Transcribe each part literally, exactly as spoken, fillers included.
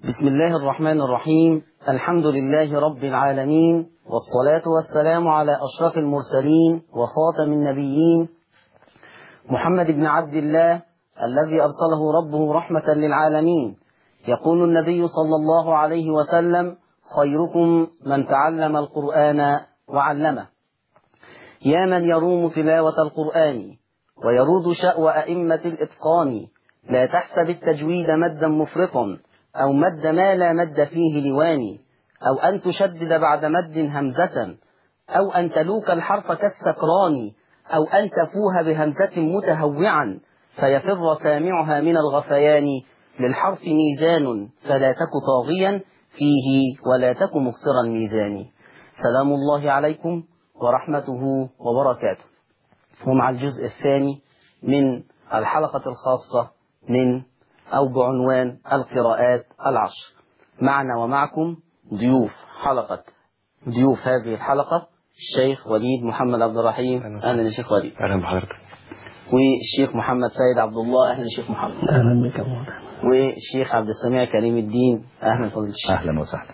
بسم الله الرحمن الرحيم. الحمد لله رب العالمين، والصلاة والسلام على أشرف المرسلين وخاتم النبيين محمد بن عبد الله الذي أرسله ربه رحمة للعالمين. يقول النبي صلى الله عليه وسلم: خيركم من تعلم القرآن وعلمه. يا من يروم تلاوة القرآن ويرود شأو أئمة الإتقان، لا تحسب التجويد مدا مفرطا أو مد ما لا مد فيه لواني، أو أن تشدد بعد مد همزة، أو أن تلوك الحرف كالسكران، أو أن تفوه بهمزة متهوعا فيفر سامعها من الغثيان. للحرف ميزان فلا تك طاغيا فيه ولا تك مخسر الميزان. سلام الله عليكم ورحمته وبركاته. ومع الجزء الثاني من الحلقة الخاصة من أو بعنوان القراءات العشر. معنا ومعكم ضيوف حلقة ضيوف هذه الحلقة الشيخ وليد محمد عبد الرحيم. أهلا يا شيخ وليد. أهلا بحضرتك. والشيخ محمد سيد عبد الله. أهلا يا شيخ محمد. أهلا بك. والشيخ عبد السميع كريم الدين. أهلا فضيلة الشيخ. أهلا وسهلا.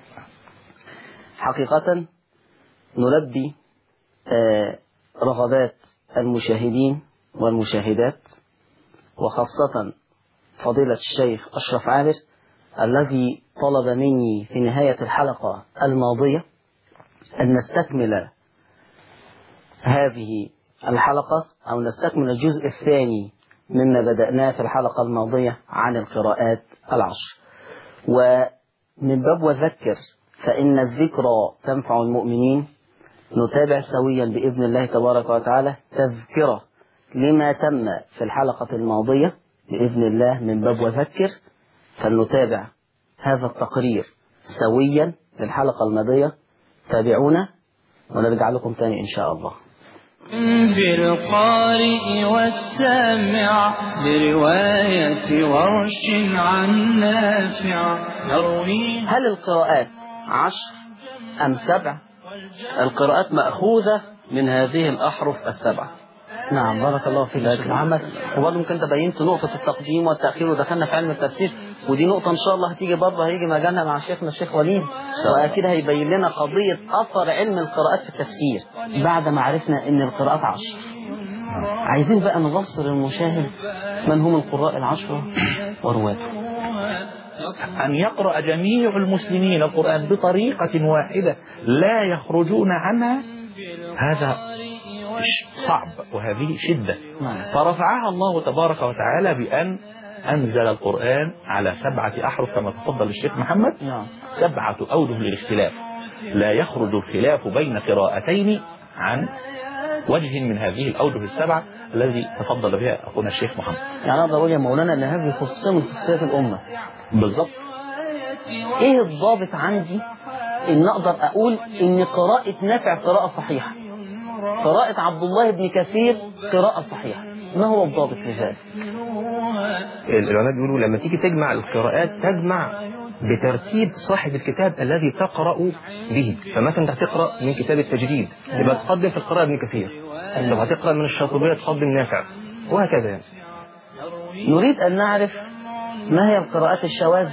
حقيقة نلبي آه رغبات المشاهدين والمشاهدات، وخاصة فضيلة الشيخ أشرف عامر الذي طلب مني في نهاية الحلقة الماضية أن نستكمل هذه الحلقة أو نستكمل الجزء الثاني مما بدأناه في الحلقة الماضية عن القراءات العشر. ومن باب وذكر فإن الذكرى تنفع المؤمنين، نتابع سويا بإذن الله تبارك وتعالى تذكرة لما تم في الحلقة الماضية بإذن الله من باب وذكر، فلنتابع هذا التقرير سويا في الحلقة الماضية. تابعونا ونرجع لكم تاني إن شاء الله. بالقارئ والسامع برواية ورش عن نافع نروي. هل القراءات عشر أم سبع؟ القراءات مأخوذة من هذه الأحرف السبعة. نعم، بارك الله فيك يا شيخ محمد. وبرضه ممكن انت بينت نقطة التقديم والتأخير ودخلنا في علم التفسير، ودي نقطة إن شاء الله هتيجي برضه هيجي مجالها مع شيخنا الشيخ وليد، وأكيد هيبين لنا قضية أثر علم القراءات في التفسير بعد ما عرفنا إن القراءات عشر. عايزين بقى نبصر المشاهد من هم القراء العشرة ورواته. أن يقرأ جميع المسلمين القرآن بطريقة واحدة لا يخرجون عنها، هذا صعب وهذه شدة. فرفعها الله تبارك وتعالى بأن أنزل القرآن على سبعة أحرف كما تفضل الشيخ محمد. سبعة أوجه للاختلاف، لا يخرج الخلاف بين قراءتين عن وجه من هذه الأوجه السبعة الذي تفضل بها أخونا الشيخ محمد. يعني أقدر أقول يا مولانا أن هذه خصوصية من خصوصيات الأمة. بالضبط. إيه الضابط عندي إن أقدر أقول إن قراءة نافع قراءة صحيحة، قراءة عبد الله بن كثير قراءة صحيحة؟ ما هو الضابط لذلك؟ العلماء بيقولوا لما تيجي تجمع القراءات تجمع بترتيب صاحب الكتاب الذي تقرأ به. فمثلا انت هتقرأ من كتاب التجريد يبقى تقدم في القراءة ابن كثير، لو هتقرأ من الشاطبية تقدم نافع، وهكذا. نريد أن نعرف ما هي القراءات الشواذ،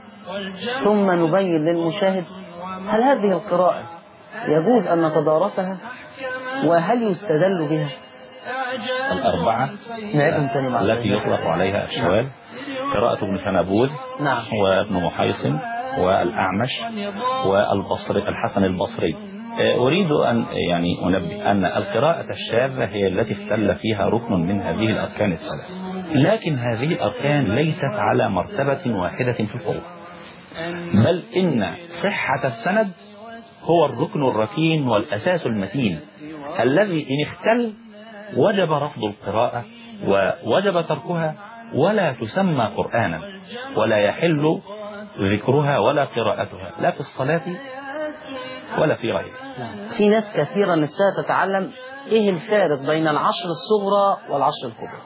ثم نبين للمشاهد هل هذه القراءة يجوز أن نتدارسها وهل يستدل بها. الأربعة التي يطلق عليها الشواذ: قراءة ابن سنابوذ، نعم، وابن محيصن، والأعمش، والبصري الحسن البصري. أريد أن يعني أنبه أن القراءة الشاذة هي التي اختل فيها ركن من هذه الأركان الثلاث، لكن هذه الأركان ليست على مرتبة واحدة في القوة، بل إن صحة السند هو الركن الركين والأساس المتين الذي إن اختل وجب رفض القراءة ووجب تركها، ولا تسمى قرآنا، ولا يحل ذكرها ولا قراءتها لا في الصلاة ولا في غيرها. في ناس كثيرة نفسها تتعلم إيه الفارق بين العشر الصغرى والعشر الكبرى.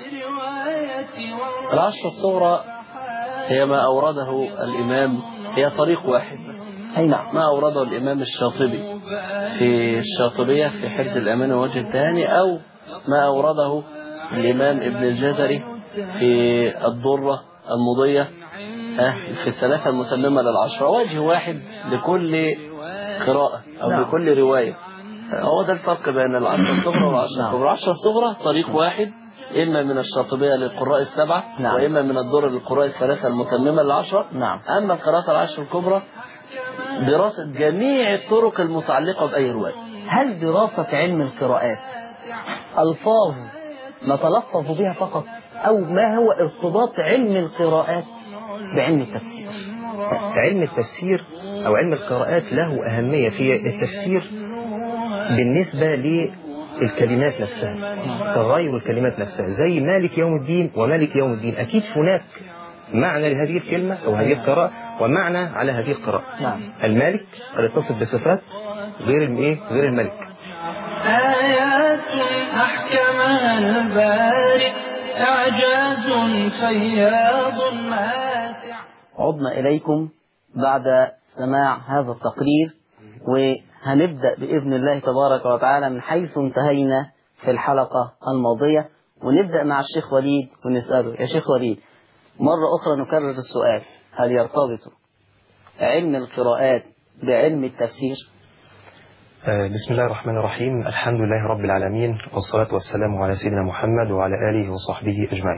العشر الصغرى هي ما أورده الإمام، هي طريق واحد بس. أي نعم، ما أورده الإمام الشاطبي في الشاطبية في حرز الأمانة ووجه التهاني، أو ما أورده الإمام ابن الجزري في الضرة المضية في الثلاثة المتممة للعشرة وجه واحد لكل قراءة أو نعم. لكل رواية. هو ده الفرق بين العشرة الصغرى والعشرة الكبرى. العشرة الصغرى طريق واحد، إما من الشاطبية للقراء السبعة نعم. وإما من الدور للقراء الثلاثة المتممة للعشرة نعم. أما القراءة العشر الكبرى دراسة جميع الطرق المتعلقة بأي رواية. هل دراسة علم القراءات ألفاظ نتلفظ بها فقط، أو ما هو ارتباط علم القراءات بعلم التفسير؟ علم التفسير أو علم القراءات له أهمية في التفسير بالنسبة للكلمات نفسها، تغير الكلمات نفسها، زي مالك يوم الدين ومالك يوم الدين، أكيد هناك معنى لهذه الكلمة أو هذه القراءة ومعنى على هذه القراءة. نعم. المالك قد يتصف بصفات غير الايه غير الملك. آيات أحكمها البارئ إعجاز فياض ماتع. عدنا إليكم بعد سماع هذا التقرير، وهنبدأ بإذن الله تبارك وتعالى من حيث انتهينا في الحلقة الماضية، ونبدأ مع الشيخ وليد ونسأله: يا شيخ وليد، مرة أخرى نكرر السؤال، هل يرتبط علم القراءات بعلم التفسير؟ بسم الله الرحمن الرحيم، الحمد لله رب العالمين، والصلاة والسلام على سيدنا محمد وعلى آله وصحبه أجمعين.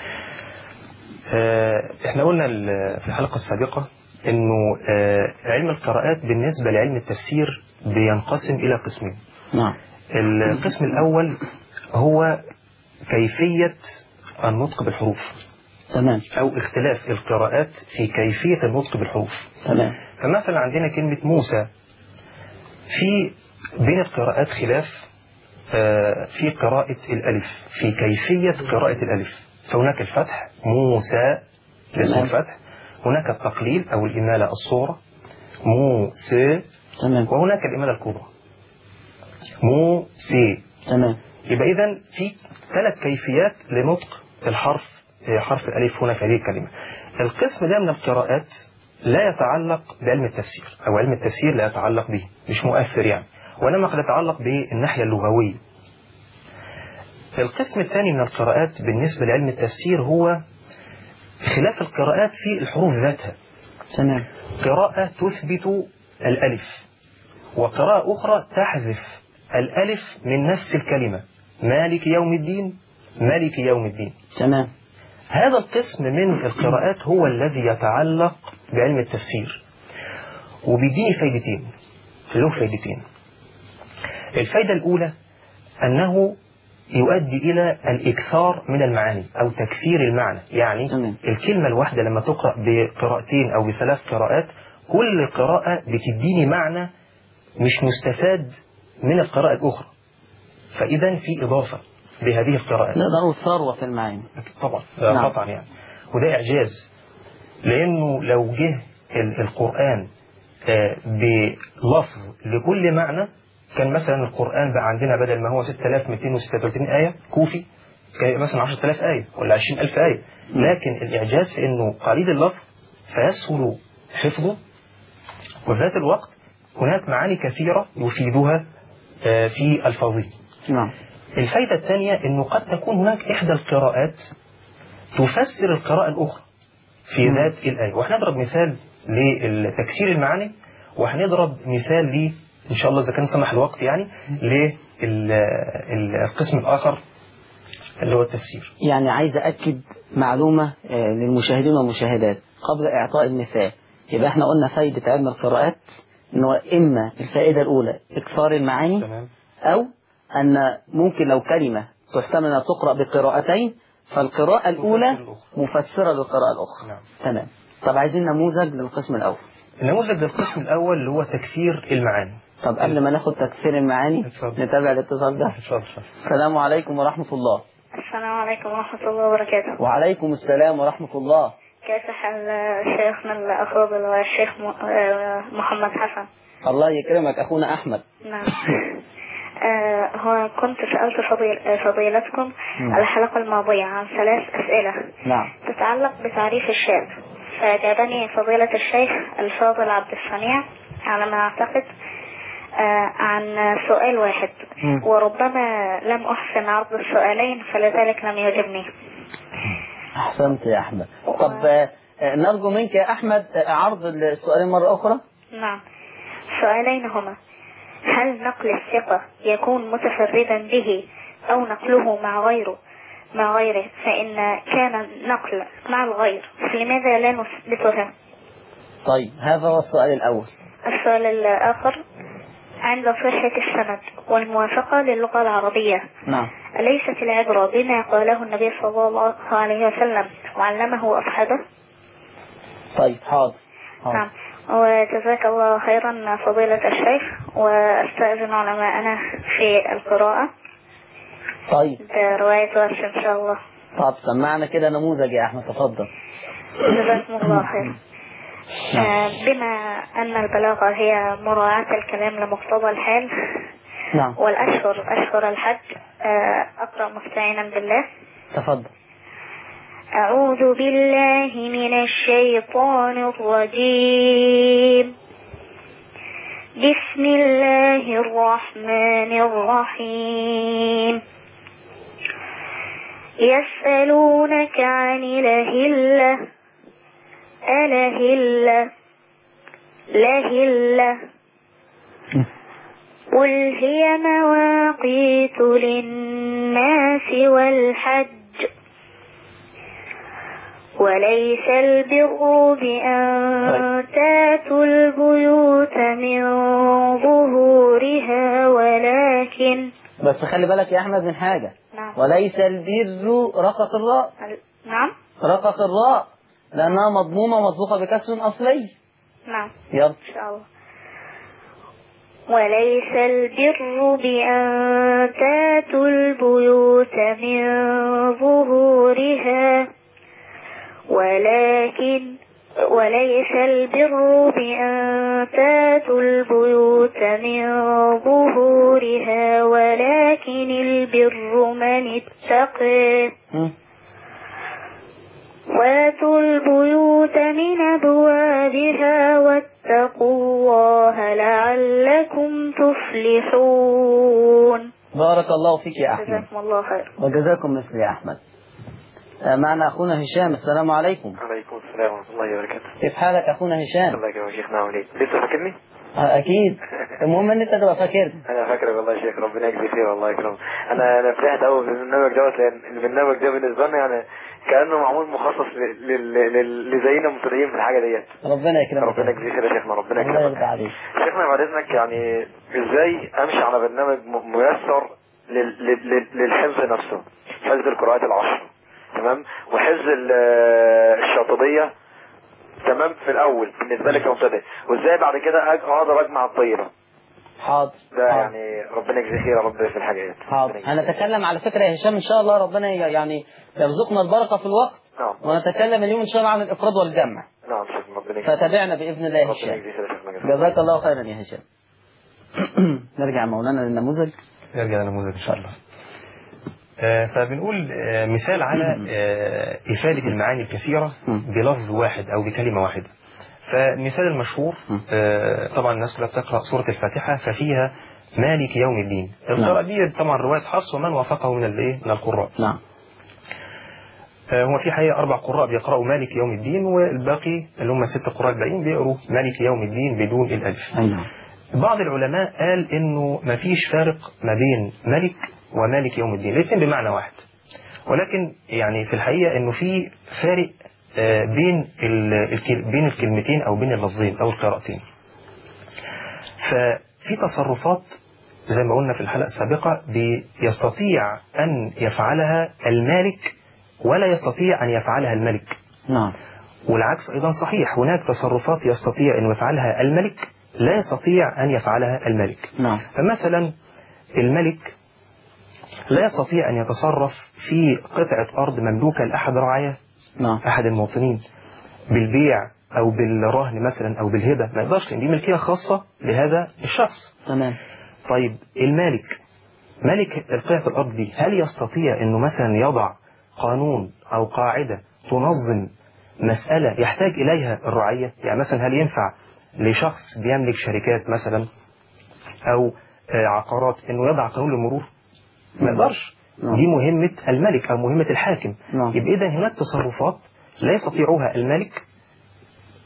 احنا قلنا في الحلقة السابقة انه علم القراءات بالنسبة لعلم التفسير بينقسم إلى قسمين. نعم. القسم الأول هو كيفية النطق بالحروف. تمام. أو اختلاف القراءات في كيفية النطق بالحروف. تمام. فمثلا عندنا كلمة موسى، في بين القراءات خلاف في قراءة الألف، في كيفية قراءة الألف، فهناك الفتح موسى اسم الفتح، هناك التقليل أو الإمالة الصورة موسى، تمام. وهناك الإمالة الكبرى موسى. تمام. يبقى إذن في ثلاث كيفيات لنطق الحرف حرف الألف هنا في هذه الكلمة. القسم ده من القراءات لا يتعلق بعلم التفسير، أو علم التفسير لا يتعلق به، مش مؤثر يعني، وإنما قد يتعلق بالناحية اللغوية. القسم الثاني من القراءات بالنسبة لعلم التفسير هو خلاف القراءات في الحروف ذاتها. تمام. قراءة تثبت الألف، وقراءة أخرى تحذف الألف من نفس الكلمة، مالك يوم الدين مالك يوم الدين. تمام. هذا القسم من القراءات هو الذي يتعلق بعلم التفسير، وبيديني فايدتين، له فايدتين. الفايدة الأولى أنه يؤدي إلى الإكثار من المعاني أو تكثير المعنى، يعني تمام. الكلمة الواحدة لما تقرأ بقراءتين أو بثلاث قراءات، كل قراءة بتديني معنى مش مستفاد من القراءة الأخرى، فإذا في إضافة بهذه القراءات. نقدر ثروة في المعاني. طبعا نعم. قطعا يعني، وده إعجاز، لأنه لو جه القرآن بلفظ لكل معنى كان مثلا القرآن بقى عندنا بدل ما هو ستة آلاف ومئتين وستة وثلاثين آية كوفي كان مثلا عشرة آلاف آية ولا عشرين ألف آية، لكن الإعجاز في أنه قليل اللفظ فيسهل حفظه، وفي ذات الوقت هناك معاني كثيرة يفيدها في ألفاظه. نعم. الفائدة الثانية أنه قد تكون هناك إحدى القراءات تفسر القراءة الأخرى في م. ذات الآية، وهنضرب مثال لتكثير المعاني، وهنضرب مثال ل إن شاء الله إذا كان سمح الوقت يعني للقسم الآخر اللي هو التفسير. يعني عايز أأكد معلومة للمشاهدين والمشاهدات قبل إعطاء المثال. يبقى احنا قلنا فايدة علم القراءات إنه إما الفائدة الأولى إكثار المعاني، تمام. أو أن ممكن لو كلمة تحتمل أن تقرأ بقراءتين فالقراءة الأولى مفسرة للقراءة الأخرى. نعم. تمام. طب عايزين نموذج للقسم الأول. النموذج للقسم الأول اللي هو تكثير المعاني. طب قبل ما ناخد تكثير المعاني اتفضل. نتابع الاتصال ده. اتفضل. السلام عليكم ورحمة الله. السلام عليكم ورحمة الله وبركاته. وعليكم السلام ورحمة الله. كيف حال شيخنا الأفاضل والشيخ محمد حسن؟ الله يكرمك أخونا أحمد. نعم. آه هو كنت سألت فضيل فضيلتكم م. الحلقة الماضية عن ثلاث أسئلة نعم. تتعلق بتعريف الشاذ، فأجابني فضيلة الشيخ الفاضل عبد السميع على ما أعتقد آه عن سؤال واحد م. وربما لم أحسن عرض السؤالين فلذلك لم يجبني. أحسنت يا أحمد. طب نرجو منك يا أحمد عرض السؤالين مرة أخرى. نعم. سؤالين هما: هل نقل الثقة يكون متفردا به أو نقله مع غيره مع غيره فإن كان نقل مع الغير فلماذا لا نثبتها؟ طيب هذا هو السؤال الأول. السؤال الآخر: عند صحة السند والموافقة للغة العربية، نعم، أليست العبرة بما قاله النبي صلى الله عليه وسلم وعلمه أصحابه؟ طيب حاضر. حاضر. نعم. وجزاك الله خيرا فضيلة الشيخ، وأستأذن علماءنا في القراءة. طيب برواية ورش إن شاء الله. طب سمعنا كده نموذج يا أحمد، تفضل. جزاكم الله خير. آه بما أن البلاغة هي مراعاة الكلام لمقتضى الحال، نعم، والأشهر أشهر الحج، آه أقرأ مستعينا بالله. تفضل. أعوذ بالله من الشيطان الرجيم. بسم الله الرحمن الرحيم. يسألونك عن الأهلة الأهلة الأهلة قل هي مواقيت للناس والحج وليس البر بأن تاتوا البيوت من ظهورها ولكن. بس خلي بالك يا أحمد من حاجة. نعم. وليس البر رقص الراء. نعم. رقص الراء لأنها مضمومة مسبوقة بكسر أصلي. نعم. يلا. إن شاء الله. وليس البر بأن تاتوا البيوت من ظهورها ولكن وليس البر بأن تاتوا البيوت من ظهورها ولكن البر من اتقى واتوا البيوت من أبوابها واتقوا الله لعلكم تفلحون. بارك الله فيك يا أحمد. جزاكم الله خير. وجزاكم مثل يا أحمد. معنا أخونا هشام. السلام عليكم. عليكم السلام ورحمة الله وبركاته. كيف حالك أخونا هشام؟ الله يكرمك شيخنا. عامل ايه؟ لسه فاكرني؟ أكيد. المهم إن أنت تبقى فاكرني. أنا فاكرك والله يا شيخ، ربنا يجزيك خير والله يكرمك. أنا أنا فرحت قوي بالبرنامج دوت، لأن البرنامج ده بالنسبة لنا يعني كأنه معمول مخصص لزينا مبتدئين في الحاجة ديت. ربنا يكرمك. ربنا يجزيك خير يا شيخنا، ربنا الله يكرمك. يرضى عليك. شيخنا بعد إذنك يعني إزاي أمشي على برنامج ميسر للحفظ نفسه، حفظ القراءات العشر، تمام، وحفظ الشاطبية، تمام، في الأول بالنسبة لي كمبتدئ، وإزاي بعد كده أقدر أجمع الطيبة. حاضر. ده حاضر. يعني ربنا يجزيه خير يا رب في الحاجات. حاضر. هنتكلم على فكرة يا هشام إن شاء الله، ربنا يعني يرزقنا البركة في الوقت. نعم. ونتكلم اليوم إن شاء الله عن الإفراد والجمع. نعم شيخنا، ربنا يجزيه. فتابعنا بإذن الله يا هشام. جزاك الله خيرا يا هشام. نرجع مولانا للنموذج. نرجع للنموذج إن شاء الله. آه فبنقول آه مثال على آه إفادة المعاني الكثيرة بلفظ واحد أو بكلمة واحدة. فالمثال المشهور آه طبعا الناس كلها بتقرأ سورة الفاتحة ففيها مالك يوم الدين. القراءة دي طبعا رواية حفص ومن وافقه من الايه من القراء. نعم. آه هو في حقيقة أربع قراء بيقرأوا مالك يوم الدين، والباقي اللي هم ست قراء الباقيين بيقروا مالك يوم الدين بدون الألف. أيوة. بعض العلماء قال إنه ما فيش فارق ما بين ملك ومالك يوم الدين، الاثنين بمعنى واحد، ولكن يعني في الحقيقة إنه في فارق بين بين الكلمتين أو بين اللفظين أو القراءتين. ففي تصرفات زي ما قلنا في الحلقة السابقة بيستطيع أن يفعلها المالك ولا يستطيع أن يفعلها الملك. نعم. والعكس أيضا صحيح، هناك تصرفات يستطيع أن يفعلها الملك لا يستطيع أن يفعلها الملك. نعم. فمثلا الملك لا يستطيع أن يتصرف في قطعة أرض مملوكة لأحد رعاياه، نعم، أحد المواطنين، بالبيع أو بالرهن مثلا أو بالهبة، ما يقدرش، لأن دي ملكية خاصة لهذا الشخص. تمام. طيب المالك، مالك قطعة الأرض دي، هل يستطيع أنه مثلا يضع قانون أو قاعدة تنظم مسألة يحتاج إليها الرعية؟ يعني مثلا هل ينفع لشخص بيملك شركات مثلا أو عقارات أنه يضع قانون للمرور؟ ما يقدرش. دي مهمة الملك أو مهمة الحاكم. نعم. يبقى إذن هناك تصرفات لا يستطيعها الملك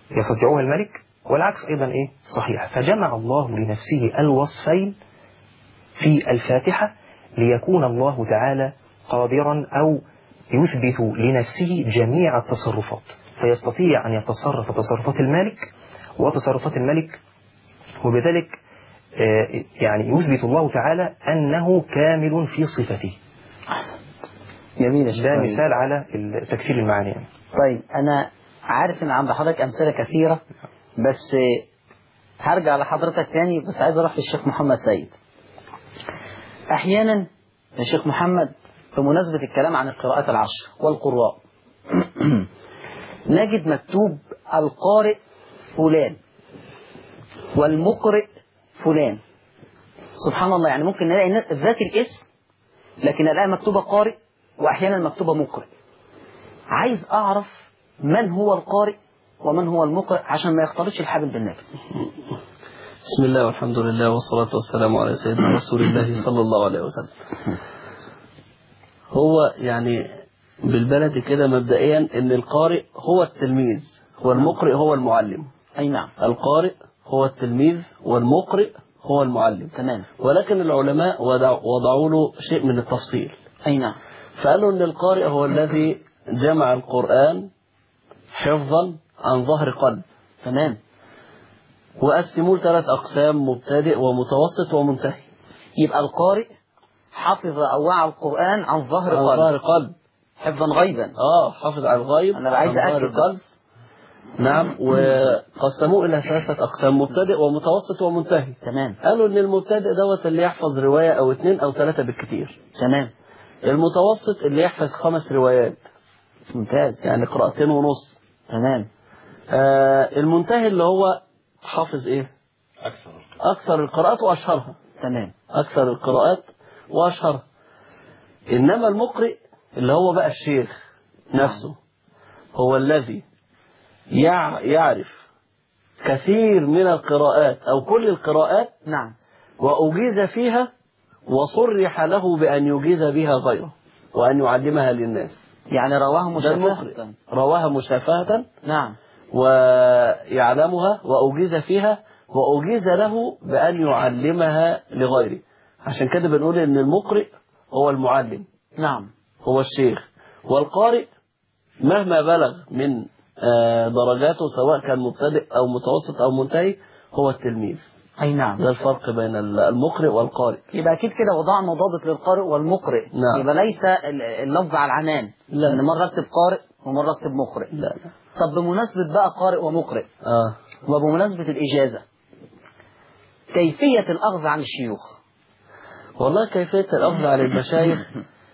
يستطيعها الملك، والعكس أيضا إيه صحيح. فجمع الله لنفسه الوصفين في الفاتحة ليكون الله تعالى قادرا أو يثبت لنفسه جميع التصرفات، فيستطيع أن يتصرف تصرفات المالك وتصرفات الملك، وبذلك يعني يثبت الله تعالى أنه كامل في صفته. جميل. ده مثال على تكثير المعاني يعني. طيب أنا عارف إن عند حضرتك أمثلة كثيرة، بس هرجع لحضرتك تاني، بس عايز أروح للشيخ محمد سيد. أحيانا يا شيخ محمد بمناسبة الكلام عن القراءات العشر والقراء نجد مكتوب القارئ فلان والمقرئ فلان. سبحان الله، يعني ممكن نلاقي ذات الاسم لكن نلاقي مكتوبة قارئ وأحيانا مكتوبة مقرئ. عايز أعرف من هو القارئ ومن هو المقرئ عشان ما يختلطش الحبل بالنابل. بسم الله والحمد لله والصلاة والسلام على سيدنا رسول الله صلى الله عليه وسلم. هو يعني بالبلد كده مبدئيا ان القارئ هو التلميذ والمقرئ هو المعلم. أي نعم. القارئ هو التلميذ والمقرئ هو المعلم. تمام. ولكن العلماء وضعوا له شيء من التفصيل. أي نعم. فقالوا ان القارئ هو الذي جمع القرآن حفظا عن ظهر قلب. تمام. وقسموه ثلاث أقسام: مبتدئ ومتوسط ومنتهي. يبقى القارئ حفظ أو وعى القرآن عن ظهر عن قلب. ظهر قلب حفظا غيبا. اه حافظ على الغيب. أنا عايز أأكد. نعم. وقسموه إلى ثلاثة أقسام: مبتدئ ومتوسط ومنتهي. تمام. قالوا إن المبتدئ دوت اللي يحفظ رواية أو اثنين أو ثلاثة بالكثير. تمام. المتوسط اللي يحفظ خمس روايات. ممتاز. يعني قراءتين ونص. تمام. آه المنتهي اللي هو حافظ إيه؟ أكثر أكثر القراءات وأشهرها. تمام. أكثر القراءات وأشهرها. إنما المقرئ اللي هو بقى الشيخ نفسه هو الذي يعرف كثير من القراءات أو كل القراءات. نعم. وأجيز فيها وصرح له بأن يجيز بها غيره وأن يعلمها للناس. يعني رواه مشافهة. رواها مشافهة. نعم. ويعلمها وأجيز فيها وأجيز له بأن يعلمها لغيره. عشان كده بنقول إن المقرئ هو المعلم. نعم. هو الشيخ. والقارئ مهما بلغ من درجاته سواء كان مبتدئ أو متوسط أو منتهي هو التلميذ. أي نعم. ده الفرق بين المقرئ والقارئ. يبقى أكيد كده وضعنا ضابط للقارئ والمقرئ. نعم. يبقى ليس اللفظ على العنان. لا. إن مرة اكتب قارئ ومرة اكتب مقرئ. لا لا. طب بمناسبة بقى قارئ ومقرئ. آه. وبمناسبة الإجازة، كيفية الأخذ عن الشيوخ. والله كيفية الأخذ عن المشايخ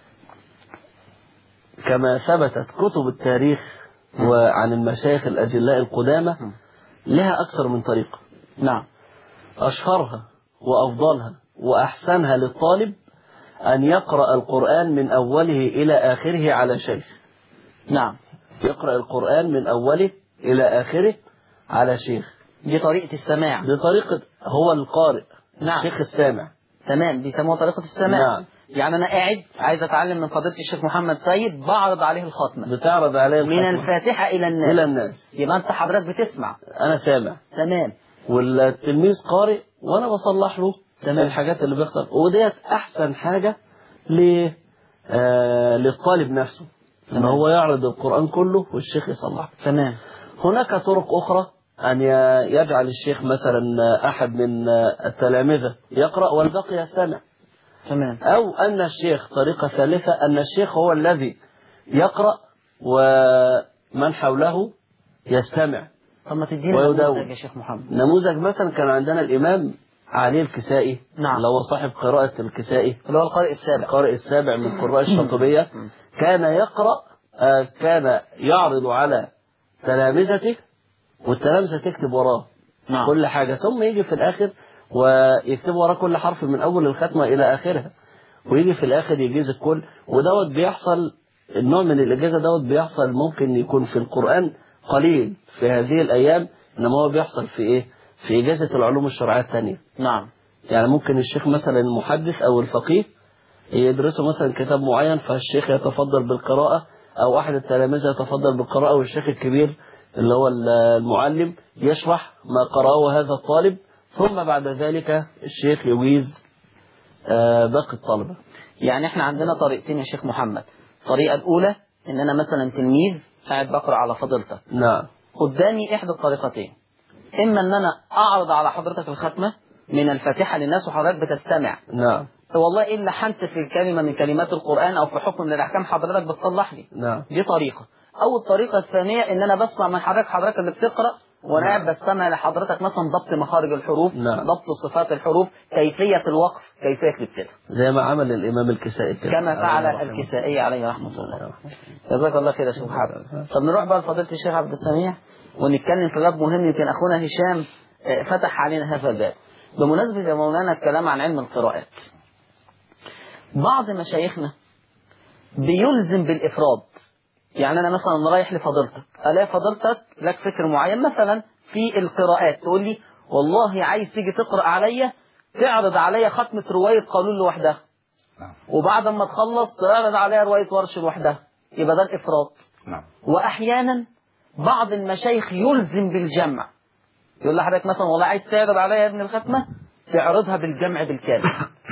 كما ثبتت كتب التاريخ وعن المشايخ الأجلاء القدامى لها أكثر من طريقة. نعم. أشهرها وأفضلها وأحسنها للطالب أن يقرأ القرآن من أوله إلى آخره على شيخ. نعم. يقرأ القرآن من أوله إلى آخره على شيخ. دي طريقة السماع. دي طريقة هو القارئ. نعم. شيخ السامع. تمام. بيسموها طريقة السماع. نعم. يعني أنا قاعد عايز أتعلم من فضيلة الشيخ محمد سيد، بعرض عليه الختمة. بتعرض عليه الختمة من الفاتحة إلى الناس. إلى الناس. يبقى أنت حضرتك بتسمع. أنا سامع. تمام. والتلميذ قارئ وأنا بصلح له. تمام. الحاجات اللي بيختار، وديت أحسن حاجة ل آه للطالب نفسه. إن هو يعرض القرآن كله والشيخ يصلح. تمام. هناك طرق أخرى أن يجعل الشيخ مثلا أحد من التلامذة يقرأ والباقي يستمع. تمام. أو أن الشيخ طريقة ثالثة أن الشيخ هو الذي يقرأ ومن حوله يستمع. طب ما تدينا نموذج يا شيخ محمد. نموذج مثلا كان عندنا الإمام علي الكسائي. نعم. اللي هو صاحب قراءة الكسائي اللي هو القارئ السابع. القارئ السابع من قراء الشاطبية. كان يقرأ آه كان يعرض على تلامذته والتلامذة تكتب وراه. نعم. كل حاجة، ثم يجي في الآخر ويكتب وراه كل حرف من أول الختمة إلى آخرها، ويجي في الآخر يجيز الكل. ودوت بيحصل، النوع من الإجازة دوت بيحصل ممكن يكون في القرآن قليل في هذه الأيام، إنما هو بيحصل في إيه؟ في إجازة العلوم الشرعية الثانية. نعم. يعني ممكن الشيخ مثلا المحدث أو الفقيه يدرسوا مثلا كتاب معين، فالشيخ يتفضل بالقراءة أو أحد التلامذة يتفضل بالقراءة والشيخ الكبير اللي هو المعلم يشرح ما قرأه هذا الطالب، ثم بعد ذلك الشيخ يجيز باقي الطلبة. يعني احنا عندنا طريقتين يا شيخ محمد. الطريقة الأولى إن أنا مثلا تلميذ قاعد بقرأ على فضيلتك، نعم، قدامي إحدى الطريقتين، إما إن أنا أعرض على حضرتك الختمة من الفاتحة للناس وحضرتك بتستمع، نعم، والله إيه اللي حنت في الكلمة من كلمات القرآن أو في حكم من الأحكام حضرتك بتصلح لي، نعم، دي طريقة. أو الطريقة الثانية إن أنا بسمع من حضرتك حضرتك اللي بتقرأ وأنا قاعد بستمع لحضرتك مثلا ضبط مخارج الحروف، نعم، ضبط صفات الحروف، كيفية الوقف، كيفية الابتداء، زي ما عمل الإمام الكسائي كما فعل الكسائي عليه رحمة الله. جزاك الله خير يا شيخ محمد. طب نروح بقى لفضيلة الشيخ عبد السميع ونتكلم في باب مهم، يمكن أخونا هشام فتح علينا هذا الباب بمناسبة يا مولانا الكلام عن علم القراءات. بعض مشايخنا بيلزم بالإفراد، يعني أنا مثلا رايح لفضيلتك ألاقي فضيلتك لك فكر معين مثلا في القراءات، تقول لي والله عايز تيجي تقرأ عليا تعرض عليا ختمة رواية قالون لوحدها، وبعد ما تخلص تعرض عليا رواية ورش لوحدها، يبقى ده الإفراد. وأحيانا بعض المشايخ يلزم بالجمع، يقول لحضرتك مثلا والله عايز تعرض عليا يا ابن الختمة تعرضها بالجمع بالكامل،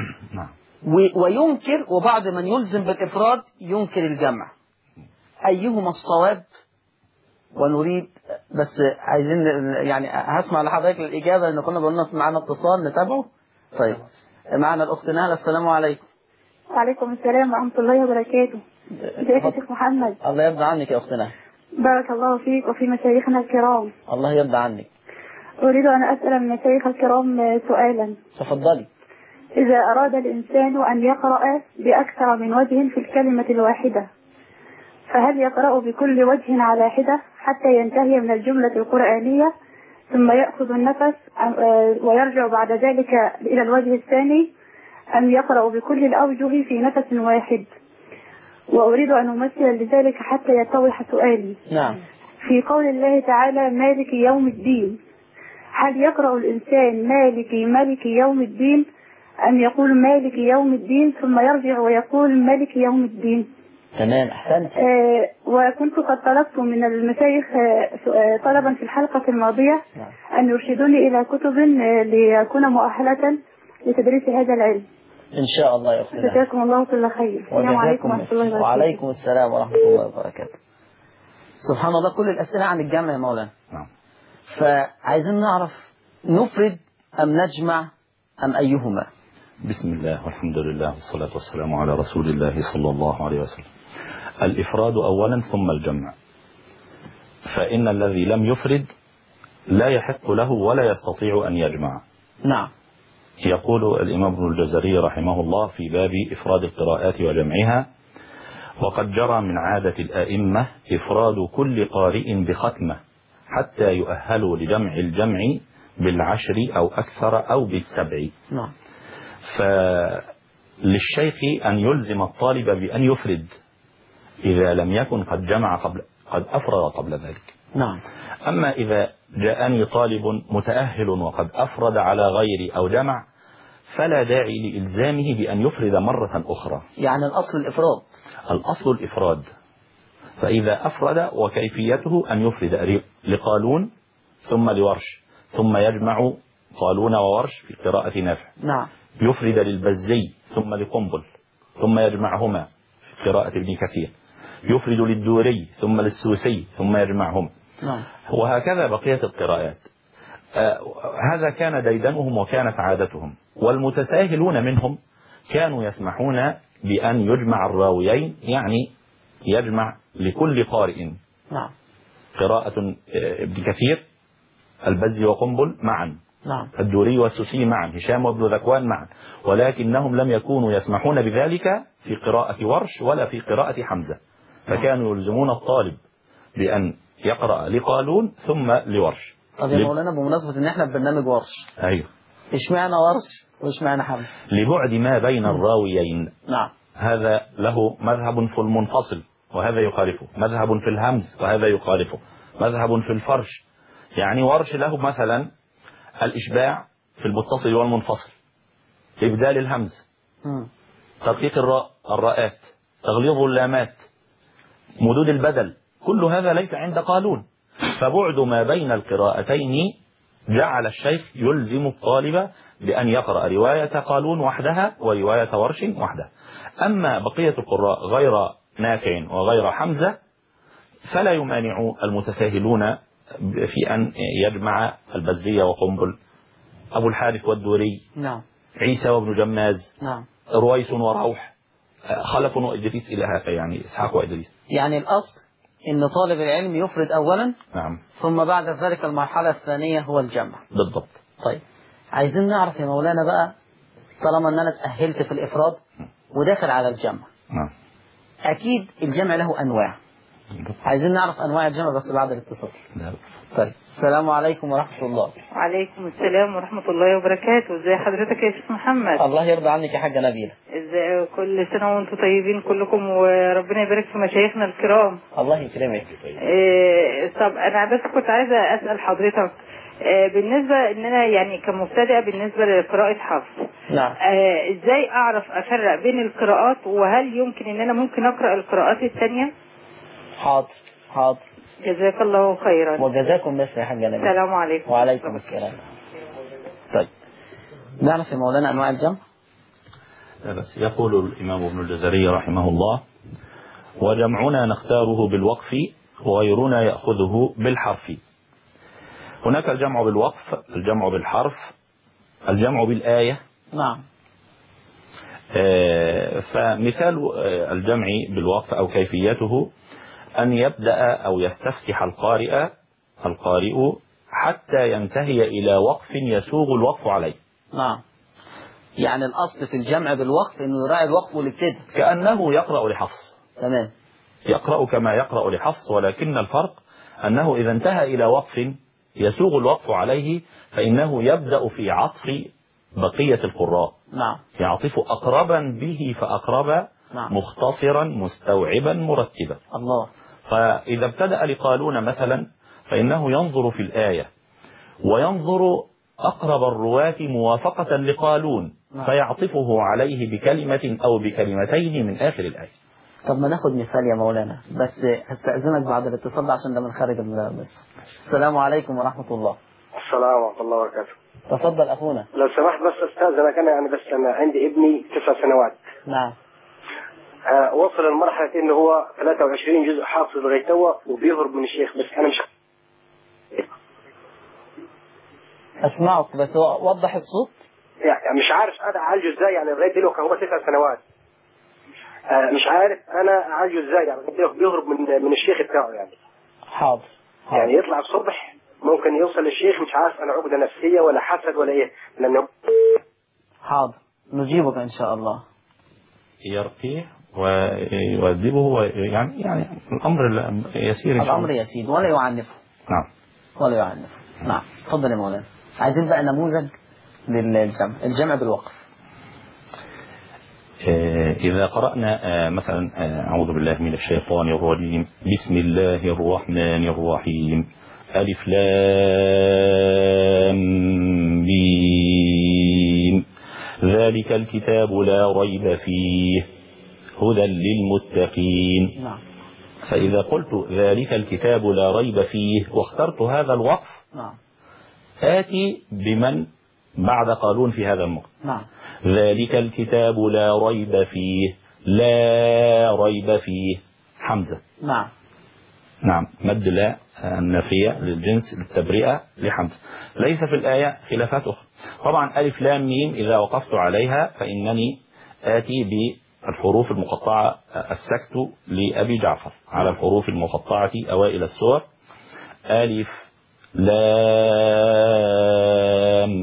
وينكر، وبعض من يلزم بالإفراد ينكر الجمع. أيهما الصواب؟ ونريد بس عايزين يعني هسمع لحضرتك الإجابة لأن كنا قلنا معنا اتصال نتابعه. طيب معنا الأخت نهلة، السلام عليكم. وعليكم السلام ورحمة الله وبركاته. ازيك يا شيخ محمد؟ الله يرضى عنك يا أخت نهلة. بارك الله فيك وفي مشايخنا الكرام. الله يرضى عنك. أريد أن أسأل من مشايخ الكرام سؤالا. تفضلي. إذا أراد الإنسان أن يقرأ بأكثر من وجه في الكلمة الواحدة، فهل يقرأ بكل وجه على حدة حتى ينتهي من الجملة القرآنية ثم يأخذ النفس ويرجع بعد ذلك إلى الوجه الثاني، أم يقرأ بكل الأوجه في نفس واحد؟ وأريد أن أمثل لذلك حتى يتضح سؤالي. نعم. في قول الله تعالى مالك يوم الدين، هل يقرأ الإنسان مالك مالك يوم الدين، أم يقول مالك يوم الدين ثم يرجع ويقول مالك يوم الدين؟ تمام، أحسنت. آه وكنت قد طلبت من المشايخ آه طلبا في الحلقة الماضية أن يرشدوني إلى كتب آه ليكون مؤهلة لتدريس هذا العلم. إن شاء الله يا أختنا. جزاكم الله كل خير. السلام عليكم ورحمة الله وبركاته. وعليكم السلام ورحمة الله وبركاته. سبحان الله، كل الأسئلة عن الجمع يا مولانا. نعم. فعايزين نعرف نفرد أم نجمع أم أيهما؟ بسم الله والحمد لله والصلاة والسلام على رسول الله صلى الله عليه وسلم. الإفراد أولا ثم الجمع، فإن الذي لم يفرد لا يحق له ولا يستطيع أن يجمع. نعم. يقول الإمام ابن الجزري رحمه الله في باب إفراد القراءات وجمعها: وقد جرى من عادة الآئمة إفراد كل قارئ بختمة حتى يؤهلوا لجمع الجمع بالعشر أو أكثر أو بالسبع. نعم. فللشيخ أن يلزم الطالب بأن يفرد إذا لم يكن قد جمع قبل قد أفرد قبل ذلك. نعم. أما إذا جاءني طالب متأهل وقد أفرد على غيري أو جمع فلا داعي لإلزامه بأن يفرد مرة أخرى. يعني الأصل الإفراد. الأصل الإفراد. فإذا أفرد وكيفيته أن يفرد لقالون ثم لورش ثم يجمع قالون وورش في قراءة نافع. نعم. يفرد للبزي ثم لقنبل ثم يجمعهما في قراءة ابن كثير. يفرد للدوري ثم للسوسي ثم يجمعهم. نعم. وهكذا بقية القراءات. آه هذا كان ديدنهم وكانت عادتهم. والمتساهلون منهم كانوا يسمحون بأن يجمع الراويين، يعني يجمع لكل قارئ نعم قراءة ابن كثير البزي وقنبل معا، نعم، الدوري والسوسي معا، هشام وابن ذكوان معا، ولكنهم لم يكونوا يسمحون بذلك في قراءة ورش ولا في قراءة حمزة، فكانوا يلزمون الطالب بأن يقرأ لقالون ثم لورش. طب يا مولانا بمناسبة ان احنا في برنامج ورش، ايوه، اشمعنى ورش واشمعنى حمزة؟ لبعد ما بين الراويين. نعم. هذا له مذهب في المنفصل وهذا يخالفه، مذهب في الهمز وهذا يخالفه، مذهب في الفرش. يعني ورش له مثلا الإشباع في المتصل والمنفصل، إبدال الهمز، ترقيق الراء الراءات، تغليظ اللامات، مدود البدل، كل هذا ليس عند قالون. فبعد ما بين القراءتين جعل الشيخ يلزم الطالب بأن يقرأ رواية قالون وحدها ورواية ورش وحدها. أما بقية القراء غير نافع وغير حمزة فلا يمانع المتساهلون في أن يجمع البزية وقنبل، أبو الحارث والدوري، نعم، عيسى وابن جماز، نعم، رويس وروح، خلف وإدريس إلى هذا، يعني إسحاق وإدريس. يعني الأصل إن طالب العلم يفرد أولا، نعم، ثم بعد ذلك المرحلة الثانية هو الجمع. بالضبط. طيب عايزين نعرف يا مولانا بقى، طالما أن أنا تأهلت في الإفراد وداخل على الجمع، نعم، أكيد الجمع له أنواع. عايزين نعرف أنواع الجمع بس بعد الاتصال. نعم. طيب السلام عليكم ورحمة الله. وعليكم السلام ورحمة الله وبركاته. ازي حضرتك يا شيخ محمد؟ الله يرضى عنك يا حاجة نبيلة. ازاي كل سنة وانتم طيبين كلكم، وربنا يبارك في مشايخنا الكرام. الله يكرمك. إيه طب انا بس كنت عايزة اسأل حضرتك إيه بالنسبة ان انا يعني كمبتدئة بالنسبة لقراءة حفص. نعم. إيه ازاي اعرف افرق بين القراءات، وهل يمكن ان انا ممكن اقرأ القراءات الثانية؟ حاضر حاضر. جزاك الله خيرا. وجزاكم بس يا حاجة نبيلة. السلام عليكم. وعليكم السلام. طيب نعرف يا مولانا أنواع الجمع؟ بس يقول الإمام ابن الجزري رحمه الله: وجمعنا نختاره بالوقف وغيرنا يأخذه بالحرف. هناك الجمع بالوقف، الجمع بالحرف، الجمع بالآية. نعم. آه فمثال الجمع بالوقف أو كيفيته أن يبدأ أو يستفتح القارئ القارئ حتى ينتهي إلى وقف يسوغ الوقف عليه. نعم. يعني الأصل في الجمع بالوقف إنه يراعي الوقف والابتداء، كأنه يقرأ لحفص. تمام. يقرأ كما يقرأ لحفص، ولكن الفرق أنه إذا انتهى إلى وقف يسوغ الوقف عليه فإنه يبدأ في عطف بقية القراء. نعم. يعطف أقربا به فأقرب. نعم. مختصرا مستوعبا مرتبا. الله. فإذا ابتدأ لقالون مثلا فإنه ينظر في الآية وينظر أقرب الرواة موافقة لقالون. نعم. فيعطفه عليه بكلمة أو بكلمتين من آخر الآية. طب ما ناخد مثال يا مولانا، بس هستأذنك بعد الاتصال ده عشان ده من خارج المدرسة. السلام عليكم ورحمة الله. السلام ورحمة الله وبركاته. تفضل أخونا. لو سمحت بس أستاذنك، أنا يعني بس أنا عندي ابني تسع سنوات. نعم. آه وصل لمرحلة إنه هو ثلاثة وعشرين جزء حافظ لغاية توا وبيهرب من الشيخ، بس أنا مش أسمعك بس وضح الصوت. يعني مش عارف أنا أعالجه إزاي، يعني لغاية دلوقتي هو تسع سنوات. آه مش عارف أنا أعالجه إزاي، يعني بيهرب من من الشيخ بتاعه يعني. حاضر. حاضر. يعني يطلع الصبح ممكن يوصل للشيخ، مش عارف أنا عقدة نفسية ولا حسد ولا إيه، لأنه. حاضر نجيبك إن شاء الله. يرقيه ويؤدبه، يعني يعني الأمر يسير. الأمر يسير ولا يعنفه. نعم. ولا يعنفه. نعم. تفضل يا مولانا. عايزين بقى نموذج للجمع، الجمع بالوقف. إذا قرأنا مثلا أعوذ بالله من الشيطان الرجيم، بسم الله الرحمن الرحيم، ألف لام ميم، ذلك الكتاب لا ريب فيه هدى للمتقين. نعم. فإذا قلت ذلك الكتاب لا ريب فيه واخترت هذا الوقف، نعم، آتي بمن بعد قالون في هذا الموقف. نعم. ذلك الكتاب لا ريب فيه، لا ريب فيه، حمزة. نعم. نعم، مد لا النافية للجنس للتبرئة لحمزة. ليس في الآية خلافات أخرى. طبعا ألف لام ميم إذا وقفت عليها فإنني آتي بالحروف المقطعة، السكت لأبي جعفر على الحروف المقطعة أوائل السور، ألف لام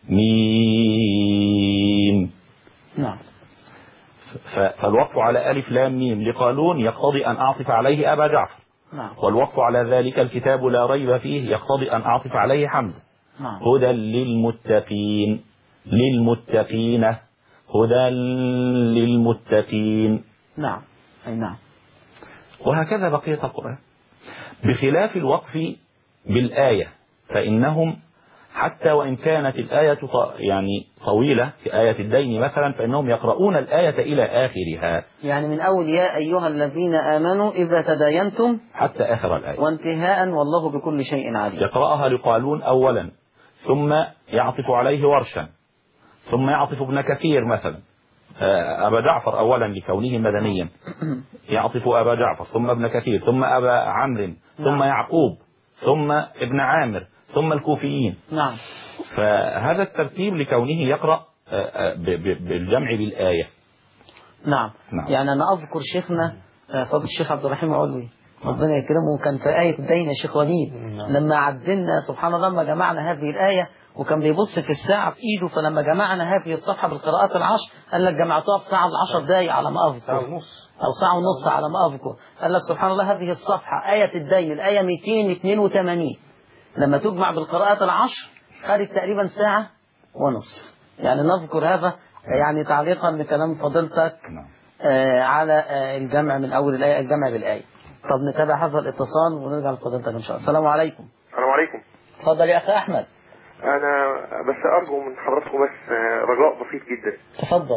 ميم. نعم. فالوقف على ألف لام ميم لقالون يقتضي أن أعطف عليه أبا جعفر. نعم. والوقف على ذلك الكتاب لا ريب فيه يقتضي أن أعطف عليه حمزة. نعم. هدى للمتقين، للمتقين، هدى للمتقين. نعم. أي نعم. وهكذا بقية القرآن، بخلاف الوقف بالآية فإنهم حتى وإن كانت الآية يعني طويلة كآية الدين مثلا، فإنهم يقرؤون الآية إلى آخرها، يعني من أول يا أيها الذين آمنوا إذا تداينتم حتى آخر الآية، وانتهاء والله بكل شيء عليم. يقرأها لقالون أولا، ثم يعطف عليه ورشا، ثم يعطف ابن كثير مثلا أبا جعفر أولا لكونه مدنيا، يعطف أبا جعفر ثم ابن كثير ثم أبا عمرو ثم يعقوب ثم ابن عامر ثم الكوفيين. نعم. فهذا الترتيب لكونه يقرأ بالجمع بالآية. نعم. نعم. يعني أنا أذكر شيخنا فضل الشيخ عبد الرحيم علوي ربنا يكرمه، كان في آية الدين يا شيخ وليد لما عدلنا سبحان الله، لما جمعنا هذه الآية وكان بيبص في الساعة في إيده، فلما جمعنا هذه الصفحة بالقراءات العشر قال لك جمعتها في ساعة العشر دقايق على ما أذكر، ساعة ونص أو ساعة ونص على ما أذكر. قال لك سبحان الله هذه الصفحة آية الدين الآية مئتين واثنين وثمانين لما تجمع بالقراءات العشر خدت تقريبا ساعة ونصف. يعني نذكر هذا يعني تعليقا لكلام فضيلتك آه على آه الجمع من أول الآية، الجمع بالآية. طب نتابع هذا الاتصال ونرجع لفضيلتك إن شاء الله. السلام عليكم. السلام عليكم. اتفضل يا أخي أحمد. أنا بس أرجو من حضراتكم بس رجاء بسيط جدا. تفضل.